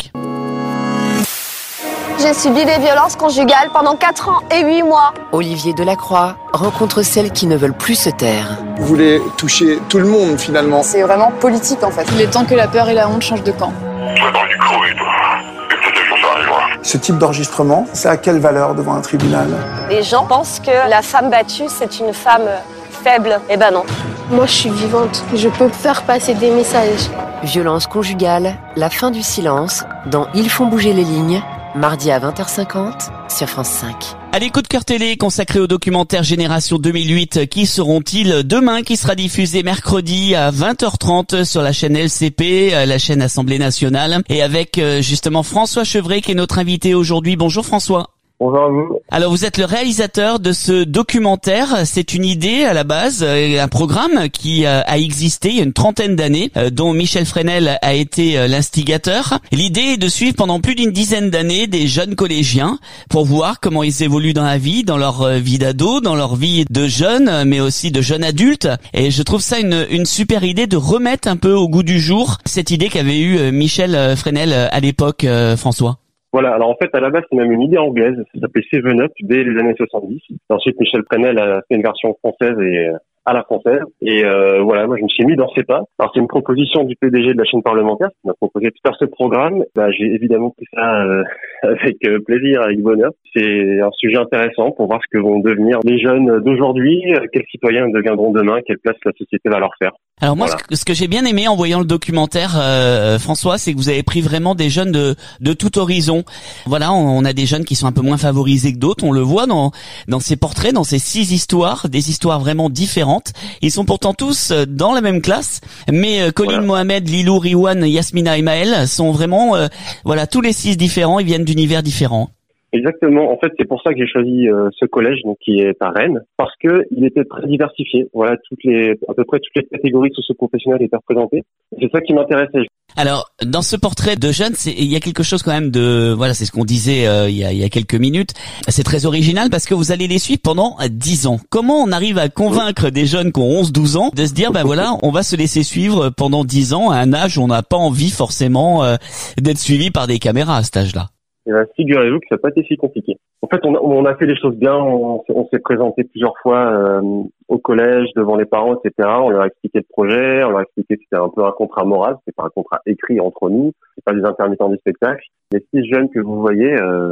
J'ai subi des violences conjugales pendant 4 ans et 8 mois. Olivier Delacroix rencontre celles qui ne veulent plus se taire. Vous voulez toucher tout le monde finalement. C'est vraiment politique en fait. Il est temps que la peur et la honte changent de camp. Ce type d'enregistrement, ça a quelle valeur devant un tribunal? Les gens pensent que la femme battue, c'est une femme faible. Eh ben non. Moi, je suis vivante. Je peux faire passer des messages. Violence conjugale, la fin du silence, dans Ils font bouger les lignes, mardi à 20h50 sur France 5. Allez, coup de cœur télé consacré au documentaire Génération 2008. Qui seront-ils demain, qui sera diffusé mercredi à 20h30 sur la chaîne LCP, la chaîne Assemblée nationale, et avec justement François Chevret qui est notre invité aujourd'hui. Bonjour François. Bonjour à vous. Alors vous êtes le réalisateur de ce documentaire. C'est une idée à la base, un programme qui a existé il y a une trentaine d'années, dont Michel Fresnel a été l'instigateur. L'idée est de suivre pendant plus d'une dizaine d'années des jeunes collégiens pour voir comment ils évoluent dans la vie, dans leur vie d'ado, dans leur vie de jeunes, mais aussi de jeunes adultes. Et je trouve ça une super idée de remettre un peu au goût du jour cette idée qu'avait eu Michel Fresnel à l'époque, François. Voilà, alors en fait, à la base, c'est même une idée anglaise, ça s'appelait Seven Up dès les années 70. Et ensuite, Michel Fresnel a fait une version française et à la française. Et voilà, moi, je me suis mis dans ses pas. Alors, c'est une proposition du PDG de la chaîne parlementaire qui m'a proposé de faire ce programme. J'ai évidemment pris ça avec plaisir, avec bonheur. C'est un sujet intéressant pour voir ce que vont devenir les jeunes d'aujourd'hui, quels citoyens deviendront demain, quelle place la société va leur faire. Alors moi, voilà. ce que j'ai bien aimé en voyant le documentaire, François, c'est que vous avez pris vraiment des jeunes de tout horizon. Voilà, on a des jeunes qui sont un peu moins favorisés que d'autres. On le voit dans ces portraits, dans ces 6 histoires, des histoires vraiment différentes. Ils sont pourtant tous dans la même classe, mais Colline, Mohamed, Lilou, Riwan, Yasmina et Maël sont vraiment, tous les 6 différents. Ils viennent d'univers différents. Exactement. En fait, c'est pour ça que j'ai choisi ce collège, donc qui est à Rennes, parce que il était très diversifié. Voilà, à peu près toutes les catégories socio-professionnelles étaient représentées. C'est ça qui m'intéressait. Alors, dans ce portrait de jeune, il y a quelque chose quand même de... Voilà, c'est ce qu'on disait il y a quelques minutes. C'est très original parce que vous allez les suivre pendant 10 ans. Comment on arrive à convaincre des jeunes qui ont 11-12 ans de se dire, ben voilà, on va se laisser suivre pendant 10 ans à un âge où on n'a pas envie forcément d'être suivi par des caméras à cet âge-là? Et ben, figurez-vous que ça n'a pas été si compliqué. En fait, on a fait les choses bien. On s'est présenté plusieurs fois au collège, devant les parents, etc. On leur a expliqué le projet. On leur a expliqué que c'était un peu un contrat moral. C'est pas un contrat écrit entre nous. C'est pas des intermittents du spectacle. Les 6 jeunes que vous voyez,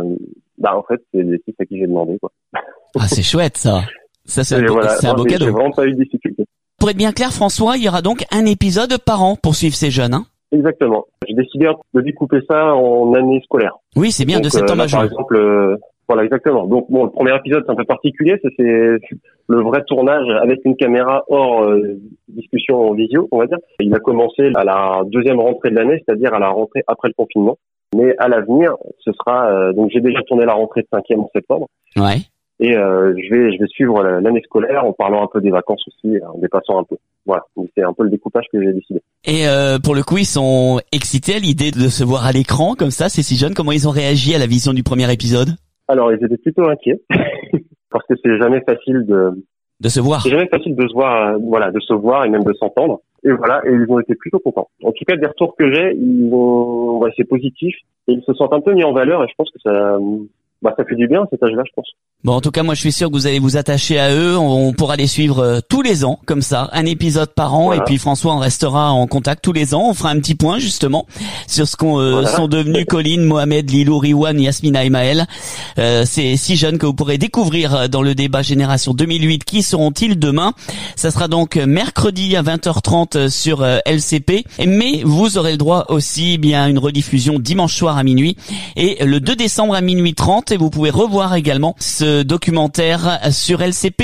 en fait, c'est les 6 à qui j'ai demandé, quoi. Ah, c'est chouette, ça. Ça, c'est un beau cadeau. J'ai vraiment pas eu de difficulté. Pour être bien clair, François, il y aura donc un épisode par an pour suivre ces jeunes, hein? Exactement. J'ai décidé de découper ça en année scolaire. Oui, c'est bien. Donc, de septembre à juin. Par exemple, voilà, exactement. Donc bon, le premier épisode c'est un peu particulier, c'est le vrai tournage avec une caméra hors discussion en visio, on va dire. Il a commencé à la deuxième rentrée de l'année, c'est-à-dire à la rentrée après le confinement. Mais à l'avenir, ce sera donc j'ai déjà tourné la rentrée de 5e en septembre. Ouais. Et je vais suivre l'année scolaire en parlant un peu des vacances aussi, en dépassant un peu. Voilà, donc c'est un peu le découpage que j'ai décidé. Et pour le coup, ils sont excités à l'idée de se voir à l'écran comme ça, ces 6 jeunes. Comment ils ont réagi à la vision du premier épisode? Alors, ils étaient plutôt inquiets parce que c'est jamais facile de se voir. C'est jamais facile de se voir, de se voir et même de s'entendre. Et voilà, et ils ont été plutôt contents. En tout cas, des retours que j'ai, c'est positif et ils se sentent un peu mis en valeur et je pense que ça fait du bien à cet âge-là, je pense. Bon, en tout cas, moi, je suis sûr que vous allez vous attacher à eux. On pourra les suivre tous les ans, comme ça, un épisode par an. Voilà. Et puis, François, on restera en contact tous les ans. On fera un petit point, justement, sur ce qu'on sont devenus Colline, Mohamed, Lilou, Riwan, Yasmina et Maël. Ces 6 jeunes que vous pourrez découvrir dans le débat Génération 2008. Qui seront-ils demain? Ça sera donc mercredi à 20h30 sur LCP. Mais vous aurez le droit aussi, à une rediffusion dimanche soir à minuit et le 2 décembre à minuit 30. Et vous pouvez revoir également ce documentaire sur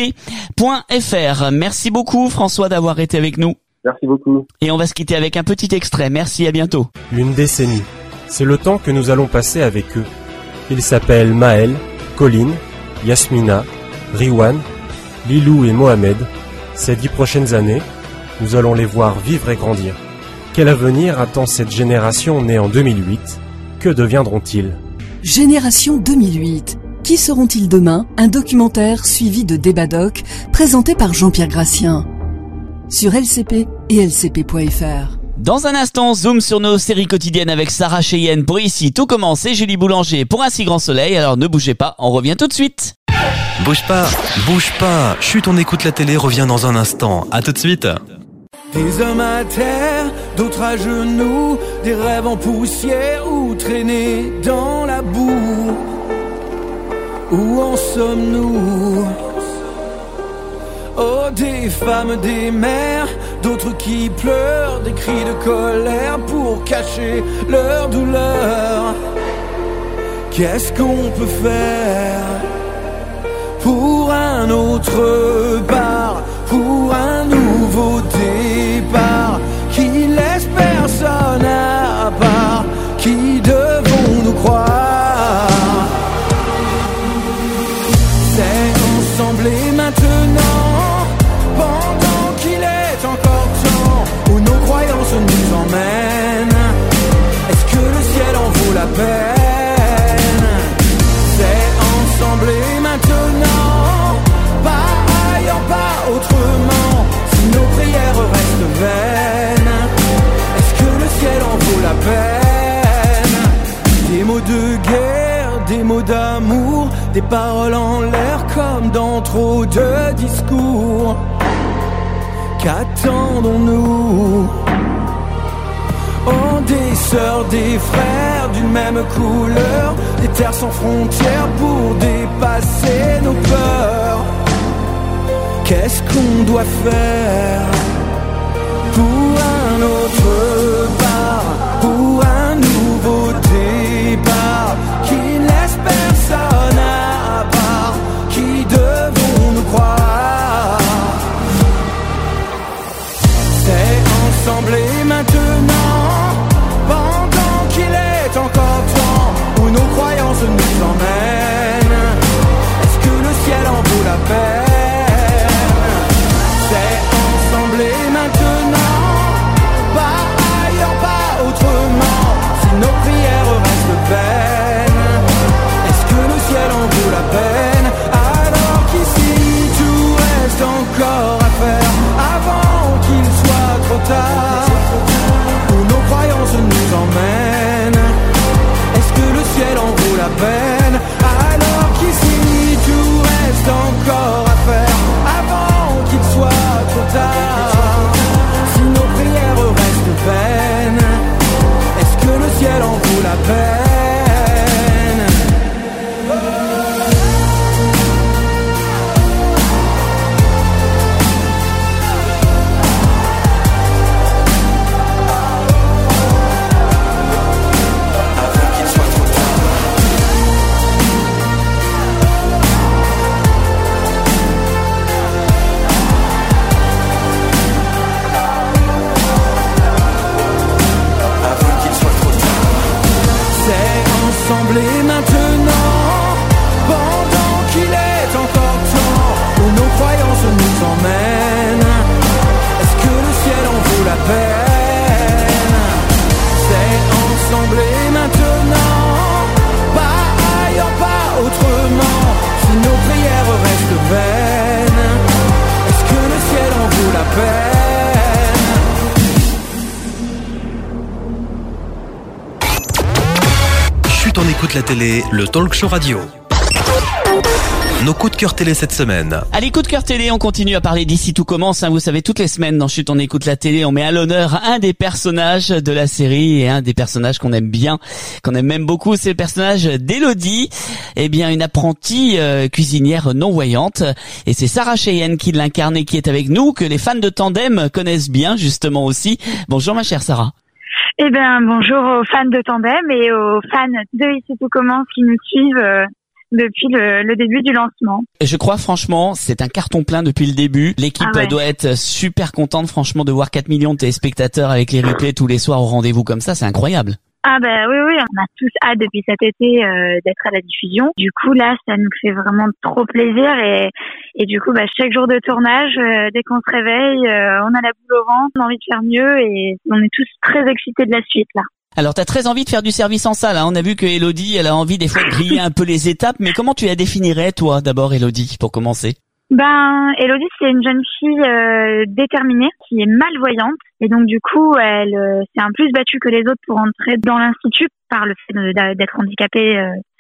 lcp.fr. Merci beaucoup François d'avoir été avec nous. Merci beaucoup. Et on va se quitter avec un petit extrait. Merci, à bientôt. Une décennie, c'est le temps que nous allons passer avec eux. Ils s'appellent Maël, Colline, Yasmina, Riwan, Lilou et Mohamed. Ces 10 prochaines années, nous allons les voir vivre et grandir. Quel avenir attend cette génération née en 2008? Que deviendront-ils? Génération 2008. Qui seront-ils demain? Un documentaire suivi de débats doc présenté par Jean-Pierre Gracien sur LCP et lcp.fr. Dans un instant, zoom sur nos séries quotidiennes avec Sarah Cheyenne pour Ici Tout commence et Julie Boulanger pour Un si grand soleil. Alors ne bougez pas, on revient tout de suite. Bouge pas, bouge pas. Chut, on écoute la télé, revient dans un instant. À tout de suite. Des hommes à terre, d'autres à genoux, des rêves en poussière ou traînés dans la boue. Où en sommes-nous? Oh, des femmes, des mères, d'autres qui pleurent, des cris de colère pour cacher leur douleur. Qu'est-ce qu'on peut faire pour un autre bar, pour un nouveau départ qui laisse personne à part? Qui devons-nous croire? C'est ensemble et maintenant, pendant qu'il est encore temps, où nos croyances nous emmènent. Est-ce que le ciel en vaut la peine? C'est ensemble et maintenant, pas ailleurs, pas autrement. Si nos prières restent vaines, est-ce que le ciel en vaut la peine? Des mots de guerre, des mots d'amour, des paroles en l'air comme dans trop de discours. Qu'attendons-nous? Oh, des sœurs, des frères d'une même couleur, des terres sans frontières pour dépasser nos peurs. Qu'est-ce qu'on doit faire pour un autre bar, pour un nouveau départ qui laisse personne à part? Qui devons-nous croire? C'est ensemble et maintenant, pendant qu'il est encore temps, où nos croyances nous emmènent. Est-ce que le ciel en vaut la peine? C'est ensemble et maintenant, pas ailleurs, pas autrement. ensemble et maintenant, pendant qu'il est encore temps, où nos croyances nous emmènent, est-ce que le ciel en vaut la peine? C'est ensemble et maintenant, pas ailleurs, pas autrement, si nos prières restent vaines, est-ce que le ciel en vaut la peine? Chut, on écoute la télé, le talk show radio. Nos coups de cœur télé cette semaine. Allez, coup de cœur télé, on continue à parler d'Ici Tout Commence. Vous savez, toutes les semaines dans Chut, on écoute la télé, on met à l'honneur un des personnages de la série et un des personnages qu'on aime bien, qu'on aime même beaucoup, c'est le personnage d'Élodie. Eh bien, une apprentie cuisinière non-voyante. Et c'est Sarah Cheyenne qui l'incarne et qui est avec nous, que les fans de Tandem connaissent bien justement aussi. Bonjour ma chère Sarah. Eh bien, bonjour aux fans de Tandem et aux fans de Ici Tout Commence qui nous suivent depuis le début du lancement. Je crois franchement, c'est un carton plein depuis le début. L'équipe doit être super contente franchement de voir 4 millions de téléspectateurs avec les replays tous les soirs au rendez-vous comme ça, c'est incroyable. Ah ben oui, on a tous hâte depuis cet été d'être à la diffusion. Du coup là, ça nous fait vraiment trop plaisir et du coup chaque jour de tournage, dès qu'on se réveille, on a la boule au ventre, on a envie de faire mieux et on est tous très excités de la suite là. Alors t'as très envie de faire du service en salle, hein. On a vu que Élodie, elle a envie des fois de griller un peu les étapes, mais comment tu la définirais toi d'abord Élodie pour commencer? Élodie, c'est une jeune fille déterminée qui est malvoyante et donc du coup, elle s'est un plus battue que les autres pour entrer dans l'institut par le fait d'être handicapée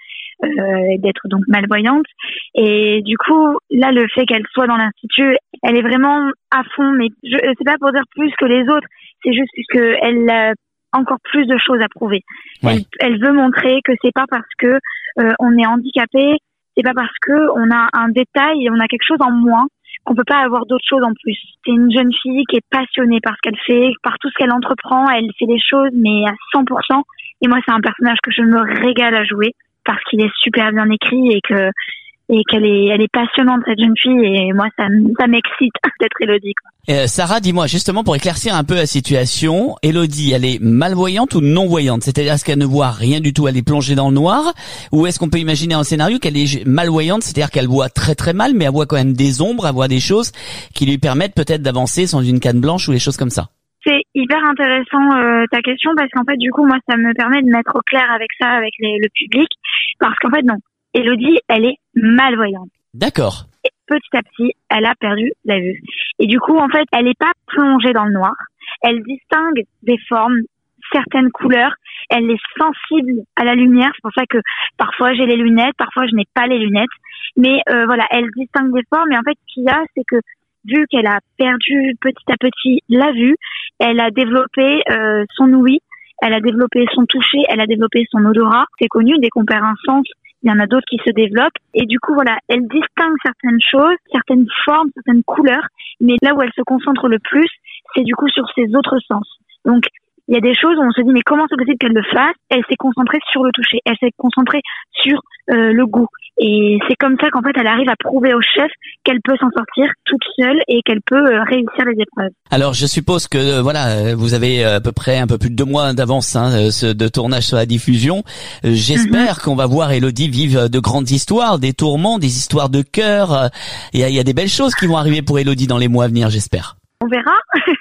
et d'être donc malvoyante. Et du coup, là, le fait qu'elle soit dans l'institut, elle est vraiment à fond. Mais c'est pas pour dire plus que les autres, c'est juste que elle a encore plus de choses à prouver. Ouais. Elle veut montrer que c'est pas parce que on est handicapé. C'est pas parce que on a un détail et on a quelque chose en moins qu'on peut pas avoir d'autres choses en plus. C'est une jeune fille qui est passionnée par ce qu'elle fait, par tout ce qu'elle entreprend. Elle fait les choses, mais à 100%. Et moi, c'est un personnage que je me régale à jouer parce qu'il est super bien écrit et qu'elle est passionnante, cette jeune fille. Et moi, ça m'excite d'être Élodie, quoi. Sarah, dis-moi, justement, pour éclaircir un peu la situation, Élodie, elle est malvoyante ou non-voyante? C'est-à-dire, est-ce qu'elle ne voit rien du tout, elle est plongée dans le noir? Ou est-ce qu'on peut imaginer un scénario qu'elle est malvoyante, c'est-à-dire qu'elle voit très très mal, mais elle voit quand même des ombres, elle voit des choses qui lui permettent peut-être d'avancer sans une canne blanche ou des choses comme ça? C'est hyper intéressant ta question parce qu'en fait, du coup, moi, ça me permet de mettre au clair avec ça, avec le public. Parce qu'en fait, non, Élodie, elle est malvoyante. D'accord. Et petit à petit, elle a perdu la vue. Et du coup, en fait, elle n'est pas plongée dans le noir. Elle distingue des formes, certaines couleurs. Elle est sensible à la lumière. C'est pour ça que parfois j'ai les lunettes, parfois je n'ai pas les lunettes. Mais voilà, elle distingue des formes. Et en fait, ce qu'il y a, c'est que vu qu'elle a perdu petit à petit la vue, elle a développé son ouïe, elle a développé son toucher, elle a développé son odorat. C'est connu, dès qu'on perd un sens, il y en a d'autres qui se développent. Et du coup, voilà, elle distingue certaines choses, certaines formes, certaines couleurs. Mais là où elle se concentre le plus, c'est du coup sur ses autres sens. Donc, il y a des choses où on se dit, mais comment c'est possible qu'elle le fasse? Elle s'est concentrée sur le toucher. Elle s'est concentrée sur le goût. Et c'est comme ça qu'en fait, elle arrive à prouver au chef qu'elle peut s'en sortir toute seule et qu'elle peut réussir les épreuves. Alors, je suppose que voilà, vous avez à peu près un peu plus de 2 mois d'avance de tournage sur la diffusion. J'espère qu'on va voir Élodie vivre de grandes histoires, des tourments, des histoires de cœur. Il y a des belles choses qui vont arriver pour Élodie dans les mois à venir, j'espère. On verra.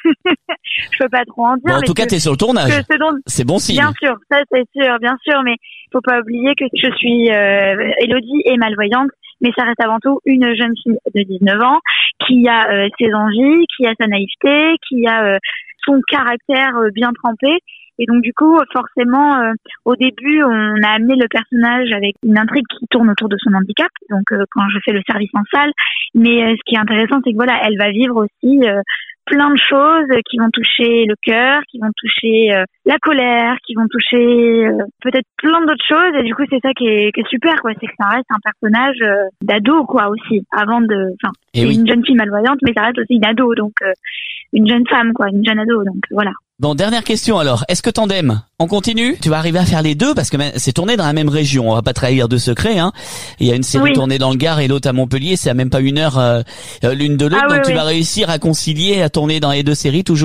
Je peux pas trop en dire. Bon, en tout cas, t'es sur le tournage. C'est bon signe. Bien sûr, ça c'est sûr, bien sûr, mais faut pas oublier que je suis Élodie est malvoyante, mais ça reste avant tout une jeune fille de 19 ans qui a ses envies, qui a sa naïveté, qui a son caractère bien trempé. Et donc du coup, forcément, au début, on a amené le personnage avec une intrigue qui tourne autour de son handicap. Donc quand je fais le service en salle, mais ce qui est intéressant, c'est que voilà, elle va vivre aussi plein de choses qui vont toucher le cœur, qui vont toucher la colère, qui vont toucher peut-être plein d'autres choses. Et du coup, c'est ça qui est super, quoi. C'est que ça reste un personnage d'ado, quoi, aussi. C'est une jeune fille malvoyante, mais ça reste aussi une ado, donc une jeune femme, quoi, une jeune ado. Donc voilà. Bon, dernière question alors. Est-ce que Tandem, on continue? Tu vas arriver à faire les deux parce que c'est tourné dans la même région. On va pas trahir de secret, hein. Il y a une série tournée dans le Gard et l'autre à Montpellier. C'est à même pas 1 heure l'une de l'autre. Donc tu vas réussir à concilier, à tourner dans les deux séries toujours?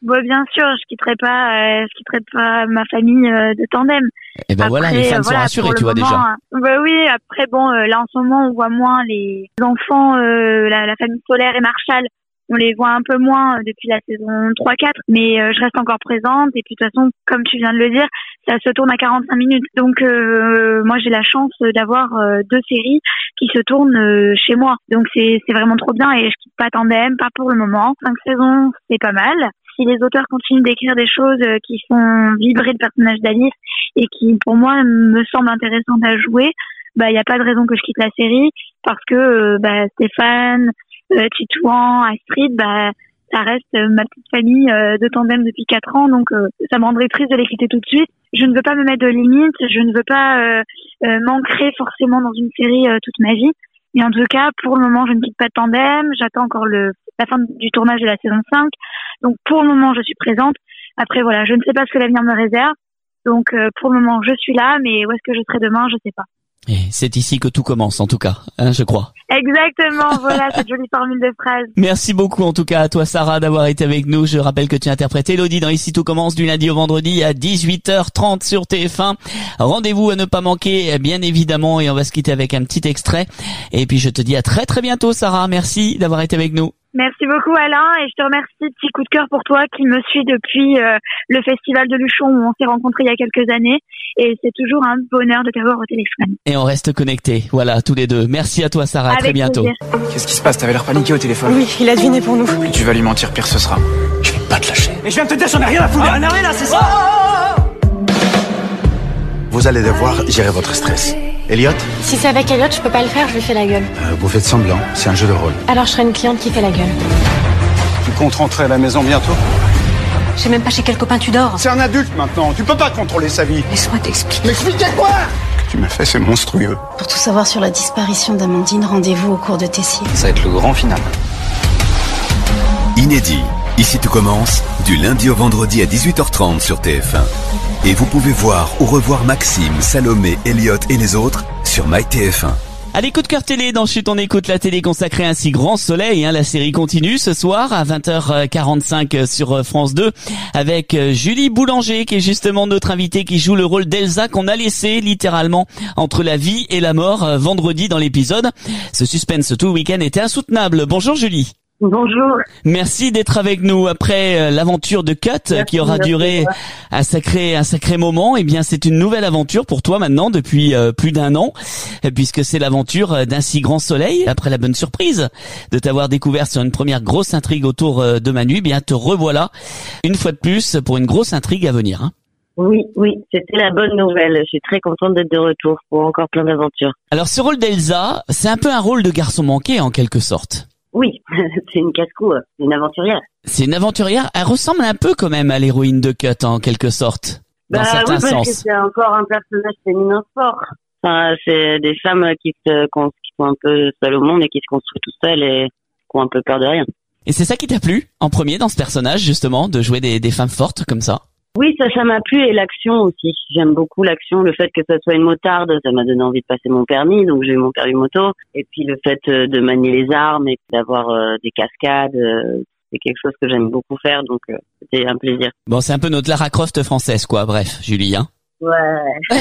Bon, bien sûr, je quitterai pas ma famille de tandem. Et ben voilà, les fans sont rassurés, tu vois déjà. Bah oui, après là en ce moment on voit moins les enfants, la famille Solaire et Marshall. On les voit un peu moins depuis la saison 3-4, mais je reste encore présente. Et puis de toute façon, comme tu viens de le dire, ça se tourne à 45 minutes. Donc moi j'ai la chance d'avoir 2 séries qui se tournent chez moi. Donc c'est vraiment trop bien et je quitte pas Tandem, pas pour le moment. 5 saisons, c'est pas mal. Si les auteurs continuent d'écrire des choses qui font vibrer le personnage d'Alice et qui pour moi me semblent intéressantes à jouer, il y a pas de raison que je quitte la série parce que Stéphane, Titouan, Astrid, ça reste ma petite famille de Tandem depuis 4 ans, donc ça me rendrait triste de les quitter tout de suite. Je ne veux pas me mettre de limites, je ne veux pas m'ancrer forcément dans une série toute ma vie, mais en tout cas, pour le moment, je ne quitte pas de Tandem, j'attends encore la fin du tournage de la saison 5, donc pour le moment, je suis présente. Après, voilà, je ne sais pas ce que l'avenir me réserve, donc pour le moment, je suis là, mais où est-ce que je serai demain, je ne sais pas. Et c'est ici que tout commence, en tout cas, je crois. Exactement, voilà cette jolie formule de phrase. Merci beaucoup, en tout cas, à toi, Sarah, d'avoir été avec nous. Je rappelle que tu interprètes Elodie dans Ici tout commence du lundi au vendredi à 18h30 sur TF1. Rendez-vous à ne pas manquer, bien évidemment, et on va se quitter avec un petit extrait. Et puis, je te dis à très très bientôt, Sarah. Merci d'avoir été avec nous. Merci beaucoup Alain et je te remercie, petit coup de cœur pour toi qui me suit depuis le festival de Luchon où on s'est rencontrés il y a quelques années et c'est toujours un bonheur de t'avoir au téléphone. Et on reste connectés, voilà, tous les deux. Merci à toi Sarah, à très bientôt. Plaisir. Qu'est-ce qui se passe? T'avais l'air paniqué au téléphone. Oui, il a deviné pour nous. Plus tu vas lui mentir, pire ce sera. Je vais pas te lâcher. Mais je viens de te dire, j'en ai rien à foutre. Rien à rien là, c'est ça. Vous allez devoir gérer votre stress. Elliot, Si c'est avec Elliot, je peux pas le faire, je lui fais la gueule. vous faites semblant, c'est un jeu de rôle. Alors je serai une cliente qui fait la gueule. Tu comptes rentrer à la maison bientôt? Je sais même pas chez quel copain tu dors. C'est un adulte maintenant, tu peux pas contrôler sa vie. Laisse-moi t'expliquer. M'expliquer quoi? Ce que tu m'as fait, c'est monstrueux. Pour tout savoir sur la disparition d'Amandine, rendez-vous au cours de Tessier. Ça va être le grand final. Inédit. Ici tout commence, du lundi au vendredi à 18h30 sur TF1. Et vous pouvez voir ou revoir Maxime, Salomé, Elliot et les autres sur MyTF1. Allez, coup de cœur télé, dans Chut on écoute la télé consacrée à un si grand soleil. La série continue ce soir à 20h45 sur France 2 avec Julie Boulanger qui est justement notre invitée qui joue le rôle d'Elsa qu'on a laissé littéralement entre la vie et la mort vendredi dans l'épisode. Ce suspense tout le week-end était insoutenable. Bonjour Julie. Bonjour. Merci d'être avec nous après l'aventure de Cut qui aura duré un sacré moment. Eh bien, c'est une nouvelle aventure pour toi maintenant depuis plus d'1 an, puisque c'est l'aventure d'un si grand soleil. Après la bonne surprise de t'avoir découvert sur une première grosse intrigue autour de Manu, eh bien, te revoilà une fois de plus pour une grosse intrigue à venir. Hein. Oui, c'était la bonne nouvelle. Je suis très contente d'être de retour pour encore plein d'aventures. Alors, ce rôle d'Elsa, c'est un peu un rôle de garçon manqué en quelque sorte. Oui, c'est une casse-cou, c'est une aventurière. C'est une aventurière. Elle ressemble un peu quand même à l'héroïne de Cut en quelque sorte, dans certains oui, parce sens. que c'est encore un personnage féminin fort. Enfin, c'est des femmes qui sont un peu seules au monde et qui se construisent tout seules et qui ont un peu peur de rien. Et c'est ça qui t'a plu en premier dans ce personnage justement, de jouer des femmes fortes comme ça? Oui, ça m'a plu et l'action aussi. J'aime beaucoup l'action. Le fait que ça soit une motarde, ça m'a donné envie de passer mon permis, donc j'ai eu mon permis moto. Et puis le fait de manier les armes et d'avoir des cascades, c'est quelque chose que j'aime beaucoup faire, donc c'était un plaisir. Bon, c'est un peu notre Lara Croft française, quoi. Bref, Julie, hein. Ouais.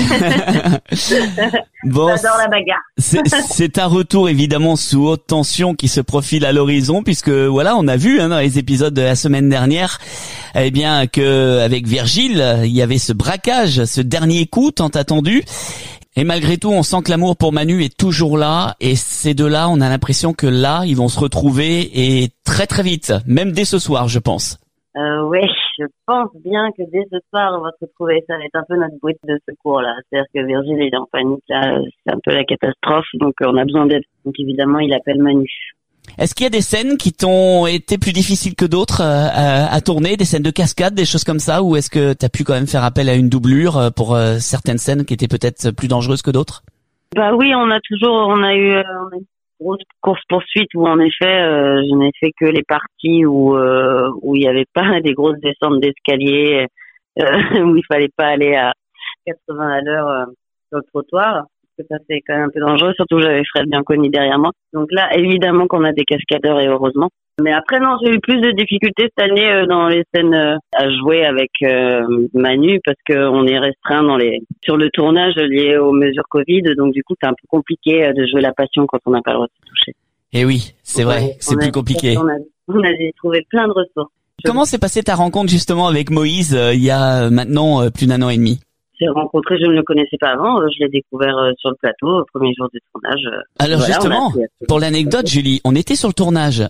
Bon, j'adore la bagarre. c'est un retour évidemment sous haute tension qui se profile à l'horizon, puisque voilà, on a vu dans les épisodes de la semaine dernière, eh bien que avec Virgile, il y avait ce braquage, ce dernier coup tant attendu. Et malgré tout, on sent que l'amour pour Manu est toujours là, et ces deux-là, on a l'impression que là, ils vont se retrouver et très très vite, même dès ce soir, je pense. Oui, je pense bien que dès ce soir, on va se retrouver. Ça va être un peu notre bruit de secours, là. C'est-à-dire que Virgile, il est en panique, là. C'est un peu la catastrophe. Donc, on a besoin d'aide. Donc, évidemment, il appelle Manu. Est-ce qu'il y a des scènes qui t'ont été plus difficiles que d'autres à tourner, des scènes de cascade, des choses comme ça, ou est-ce que t'as pu quand même faire appel à une doublure pour certaines scènes qui étaient peut-être plus dangereuses que d'autres? Bah oui, on a eu une grosse course-poursuite où en effet, je n'ai fait que les parties où il y avait pas des grosses descentes d'escalier, où il fallait pas aller à 80 à l'heure sur le trottoir. que ça c'est quand même un peu dangereux, surtout que j'avais Fred Bianconi derrière moi. Donc là, évidemment qu'on a des cascadeurs et heureusement. Mais après, non, j'ai eu plus de difficultés cette année dans les scènes à jouer avec Manu parce qu'on est restreint sur le tournage lié aux mesures Covid. Donc du coup, c'est un peu compliqué de jouer la passion quand on n'a pas le droit de se toucher. Eh oui, c'est vrai, c'est plus compliqué. On a dû trouver plein de ressources. Comment s'est passée ta rencontre justement avec Moïse il y a maintenant plus d'1 an et demi? Je l'ai rencontré, je ne le connaissais pas avant, je l'ai découvert sur le plateau au premier jour du tournage. Alors voilà, justement, pour l'anecdote, Julie, on était sur le tournage.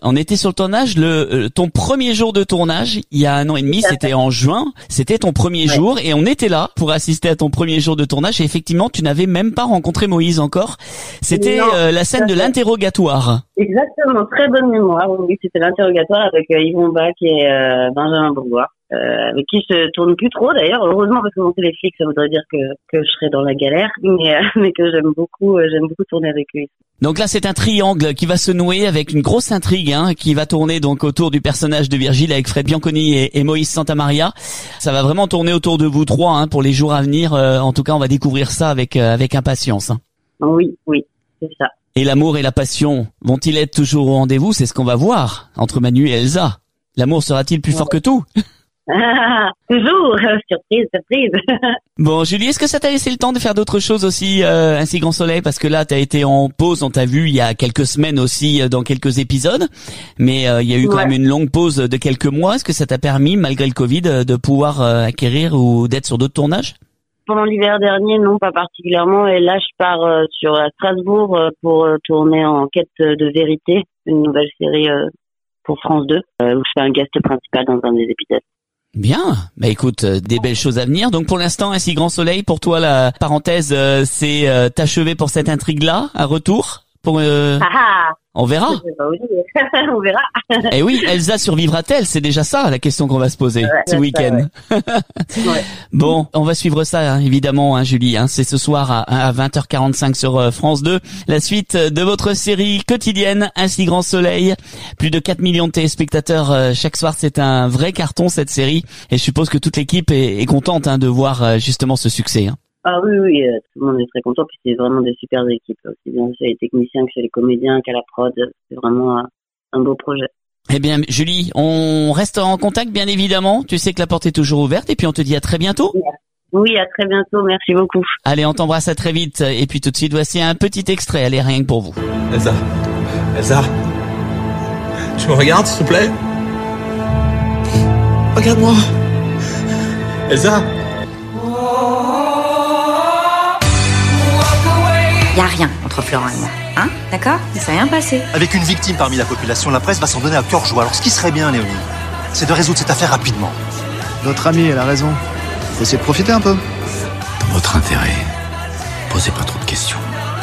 Ton premier jour de tournage, il y a 1 an et demi, c'était en juin, c'était ton premier jour et on était là pour assister à ton premier jour de tournage et effectivement, tu n'avais même pas rencontré Moïse encore. C'était la scène de l'interrogatoire. Exactement, très bonne mémoire. Oui, c'était l'interrogatoire avec Yvon Bach et Benjamin Bourgois. Avec qui je tourne plus trop d'ailleurs, heureusement parce que monter les flics ça voudrait dire que je serais dans la galère, mais que j'aime beaucoup tourner avec lui. Donc là c'est un triangle qui va se nouer avec une grosse intrigue qui va tourner donc autour du personnage de Virgile avec Fred Bianconi et Moïse Santamaria. Ça va vraiment tourner autour de vous trois pour les jours à venir. En tout cas on va découvrir ça avec impatience. Oui, c'est ça. Et l'amour et la passion vont-ils être toujours au rendez-vous? C'est ce qu'on va voir entre Manu et Elsa. L'amour sera-t-il plus fort que tout? Toujours, surprise. Bon, Julie, est-ce que ça t'a laissé le temps de faire d'autres choses aussi, Un si grand soleil? Parce que là, t'as été en pause, on t'a vu il y a quelques semaines aussi dans quelques épisodes, mais il y a eu quand même une longue pause de quelques mois. Est-ce que ça t'a permis, malgré le Covid, de pouvoir acquérir ou d'être sur d'autres tournages? Pendant l'hiver dernier, non, pas particulièrement. Et là, je pars sur Strasbourg pour tourner En quête de vérité, une nouvelle série pour France 2, où je fais un guest principal dans un des épisodes. Bien, bah écoute, des belles choses à venir. Donc pour l'instant, Un si grand soleil, pour toi la parenthèse, c'est achevé pour cette intrigue-là, un retour pour on verra. On verra. Eh oui, Elsa survivra-t-elle? C'est déjà ça la question qu'on va se poser ce week-end. Bon, on va suivre ça évidemment, Julie. C'est ce soir à 20h45 sur France 2. La suite de votre série quotidienne Un si grand soleil. Plus de 4 millions de téléspectateurs chaque soir. C'est un vrai carton cette série. Et je suppose que toute l'équipe est contente de voir justement ce succès. Ah oui, tout le monde est très content, puis c'est vraiment des super équipes, aussi bien chez les techniciens que chez les comédiens, qu'à la prod, c'est vraiment un beau projet. Eh bien, Julie, on reste en contact, bien évidemment, tu sais que la porte est toujours ouverte, et puis on te dit à très bientôt. Oui, à très bientôt, merci beaucoup. Allez, on t'embrasse à très vite, et puis tout de suite, voici un petit extrait, allez, rien que pour vous. Elsa, tu me regardes, s'il te plaît? Regarde-moi. Elsa. Y a rien entre Florent et moi, d'accord? Il s'est rien passé. Avec une victime parmi la population, la presse va s'en donner à cœur joie. Alors ce qui serait bien, Léonie, c'est de résoudre cette affaire rapidement. Notre amie, elle a raison. Faut essayer de profiter un peu. Dans votre intérêt, posez pas trop de questions.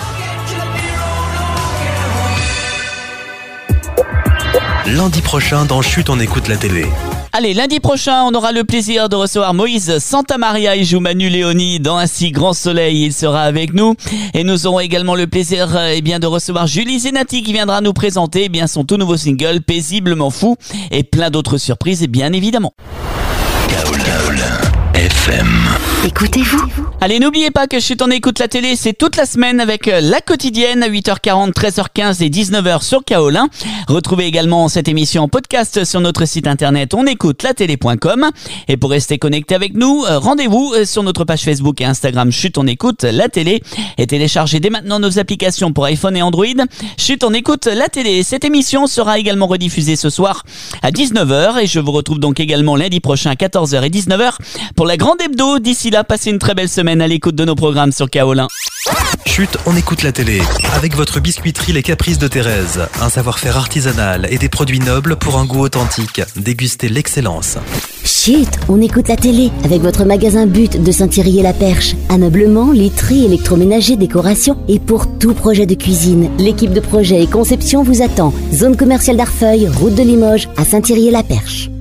Lundi prochain dans Chut, on écoute la télé. Allez, lundi prochain, on aura le plaisir de recevoir Moïse Santamaria. Il joue Manu Léoni dans Un si grand soleil. Il sera avec nous. Et nous aurons également le plaisir de recevoir Julie Zenati qui viendra nous présenter son tout nouveau single Paisiblement fou et plein d'autres surprises, et bien évidemment. Kaolin FM. Écoutez-vous. Allez, n'oubliez pas que Chut, on écoute la télé, c'est toute la semaine avec la quotidienne à 8h40, 13h15 et 19h sur Kaolin. Retrouvez également cette émission en podcast sur notre site internet onécoutelatélé.com. Et pour rester connecté avec nous, rendez-vous sur notre page Facebook et Instagram Chut, on écoute la télé. Et téléchargez dès maintenant nos applications pour iPhone et Android. Chut, on écoute la télé. Cette émission sera également rediffusée ce soir à 19h. Et je vous retrouve donc également lundi prochain à 14h et 19h pour la grande hebdo. D'ici là, passez une très belle semaine à l'écoute de nos programmes sur Kaolin. Chut, on écoute la télé. Avec votre biscuiterie Les Caprices de Thérèse. Un savoir-faire artisanal et des produits nobles pour un goût authentique. Dégustez l'excellence. Chut, on écoute la télé. Avec votre magasin But de Saint-Thierry-et-la-Perche. Ameublement, literie, électroménager, décoration et pour tout projet de cuisine. L'équipe de projet et conception vous attend. Zone commerciale d'Arfeuil, route de Limoges, à Saint-Thierry-et-la-Perche.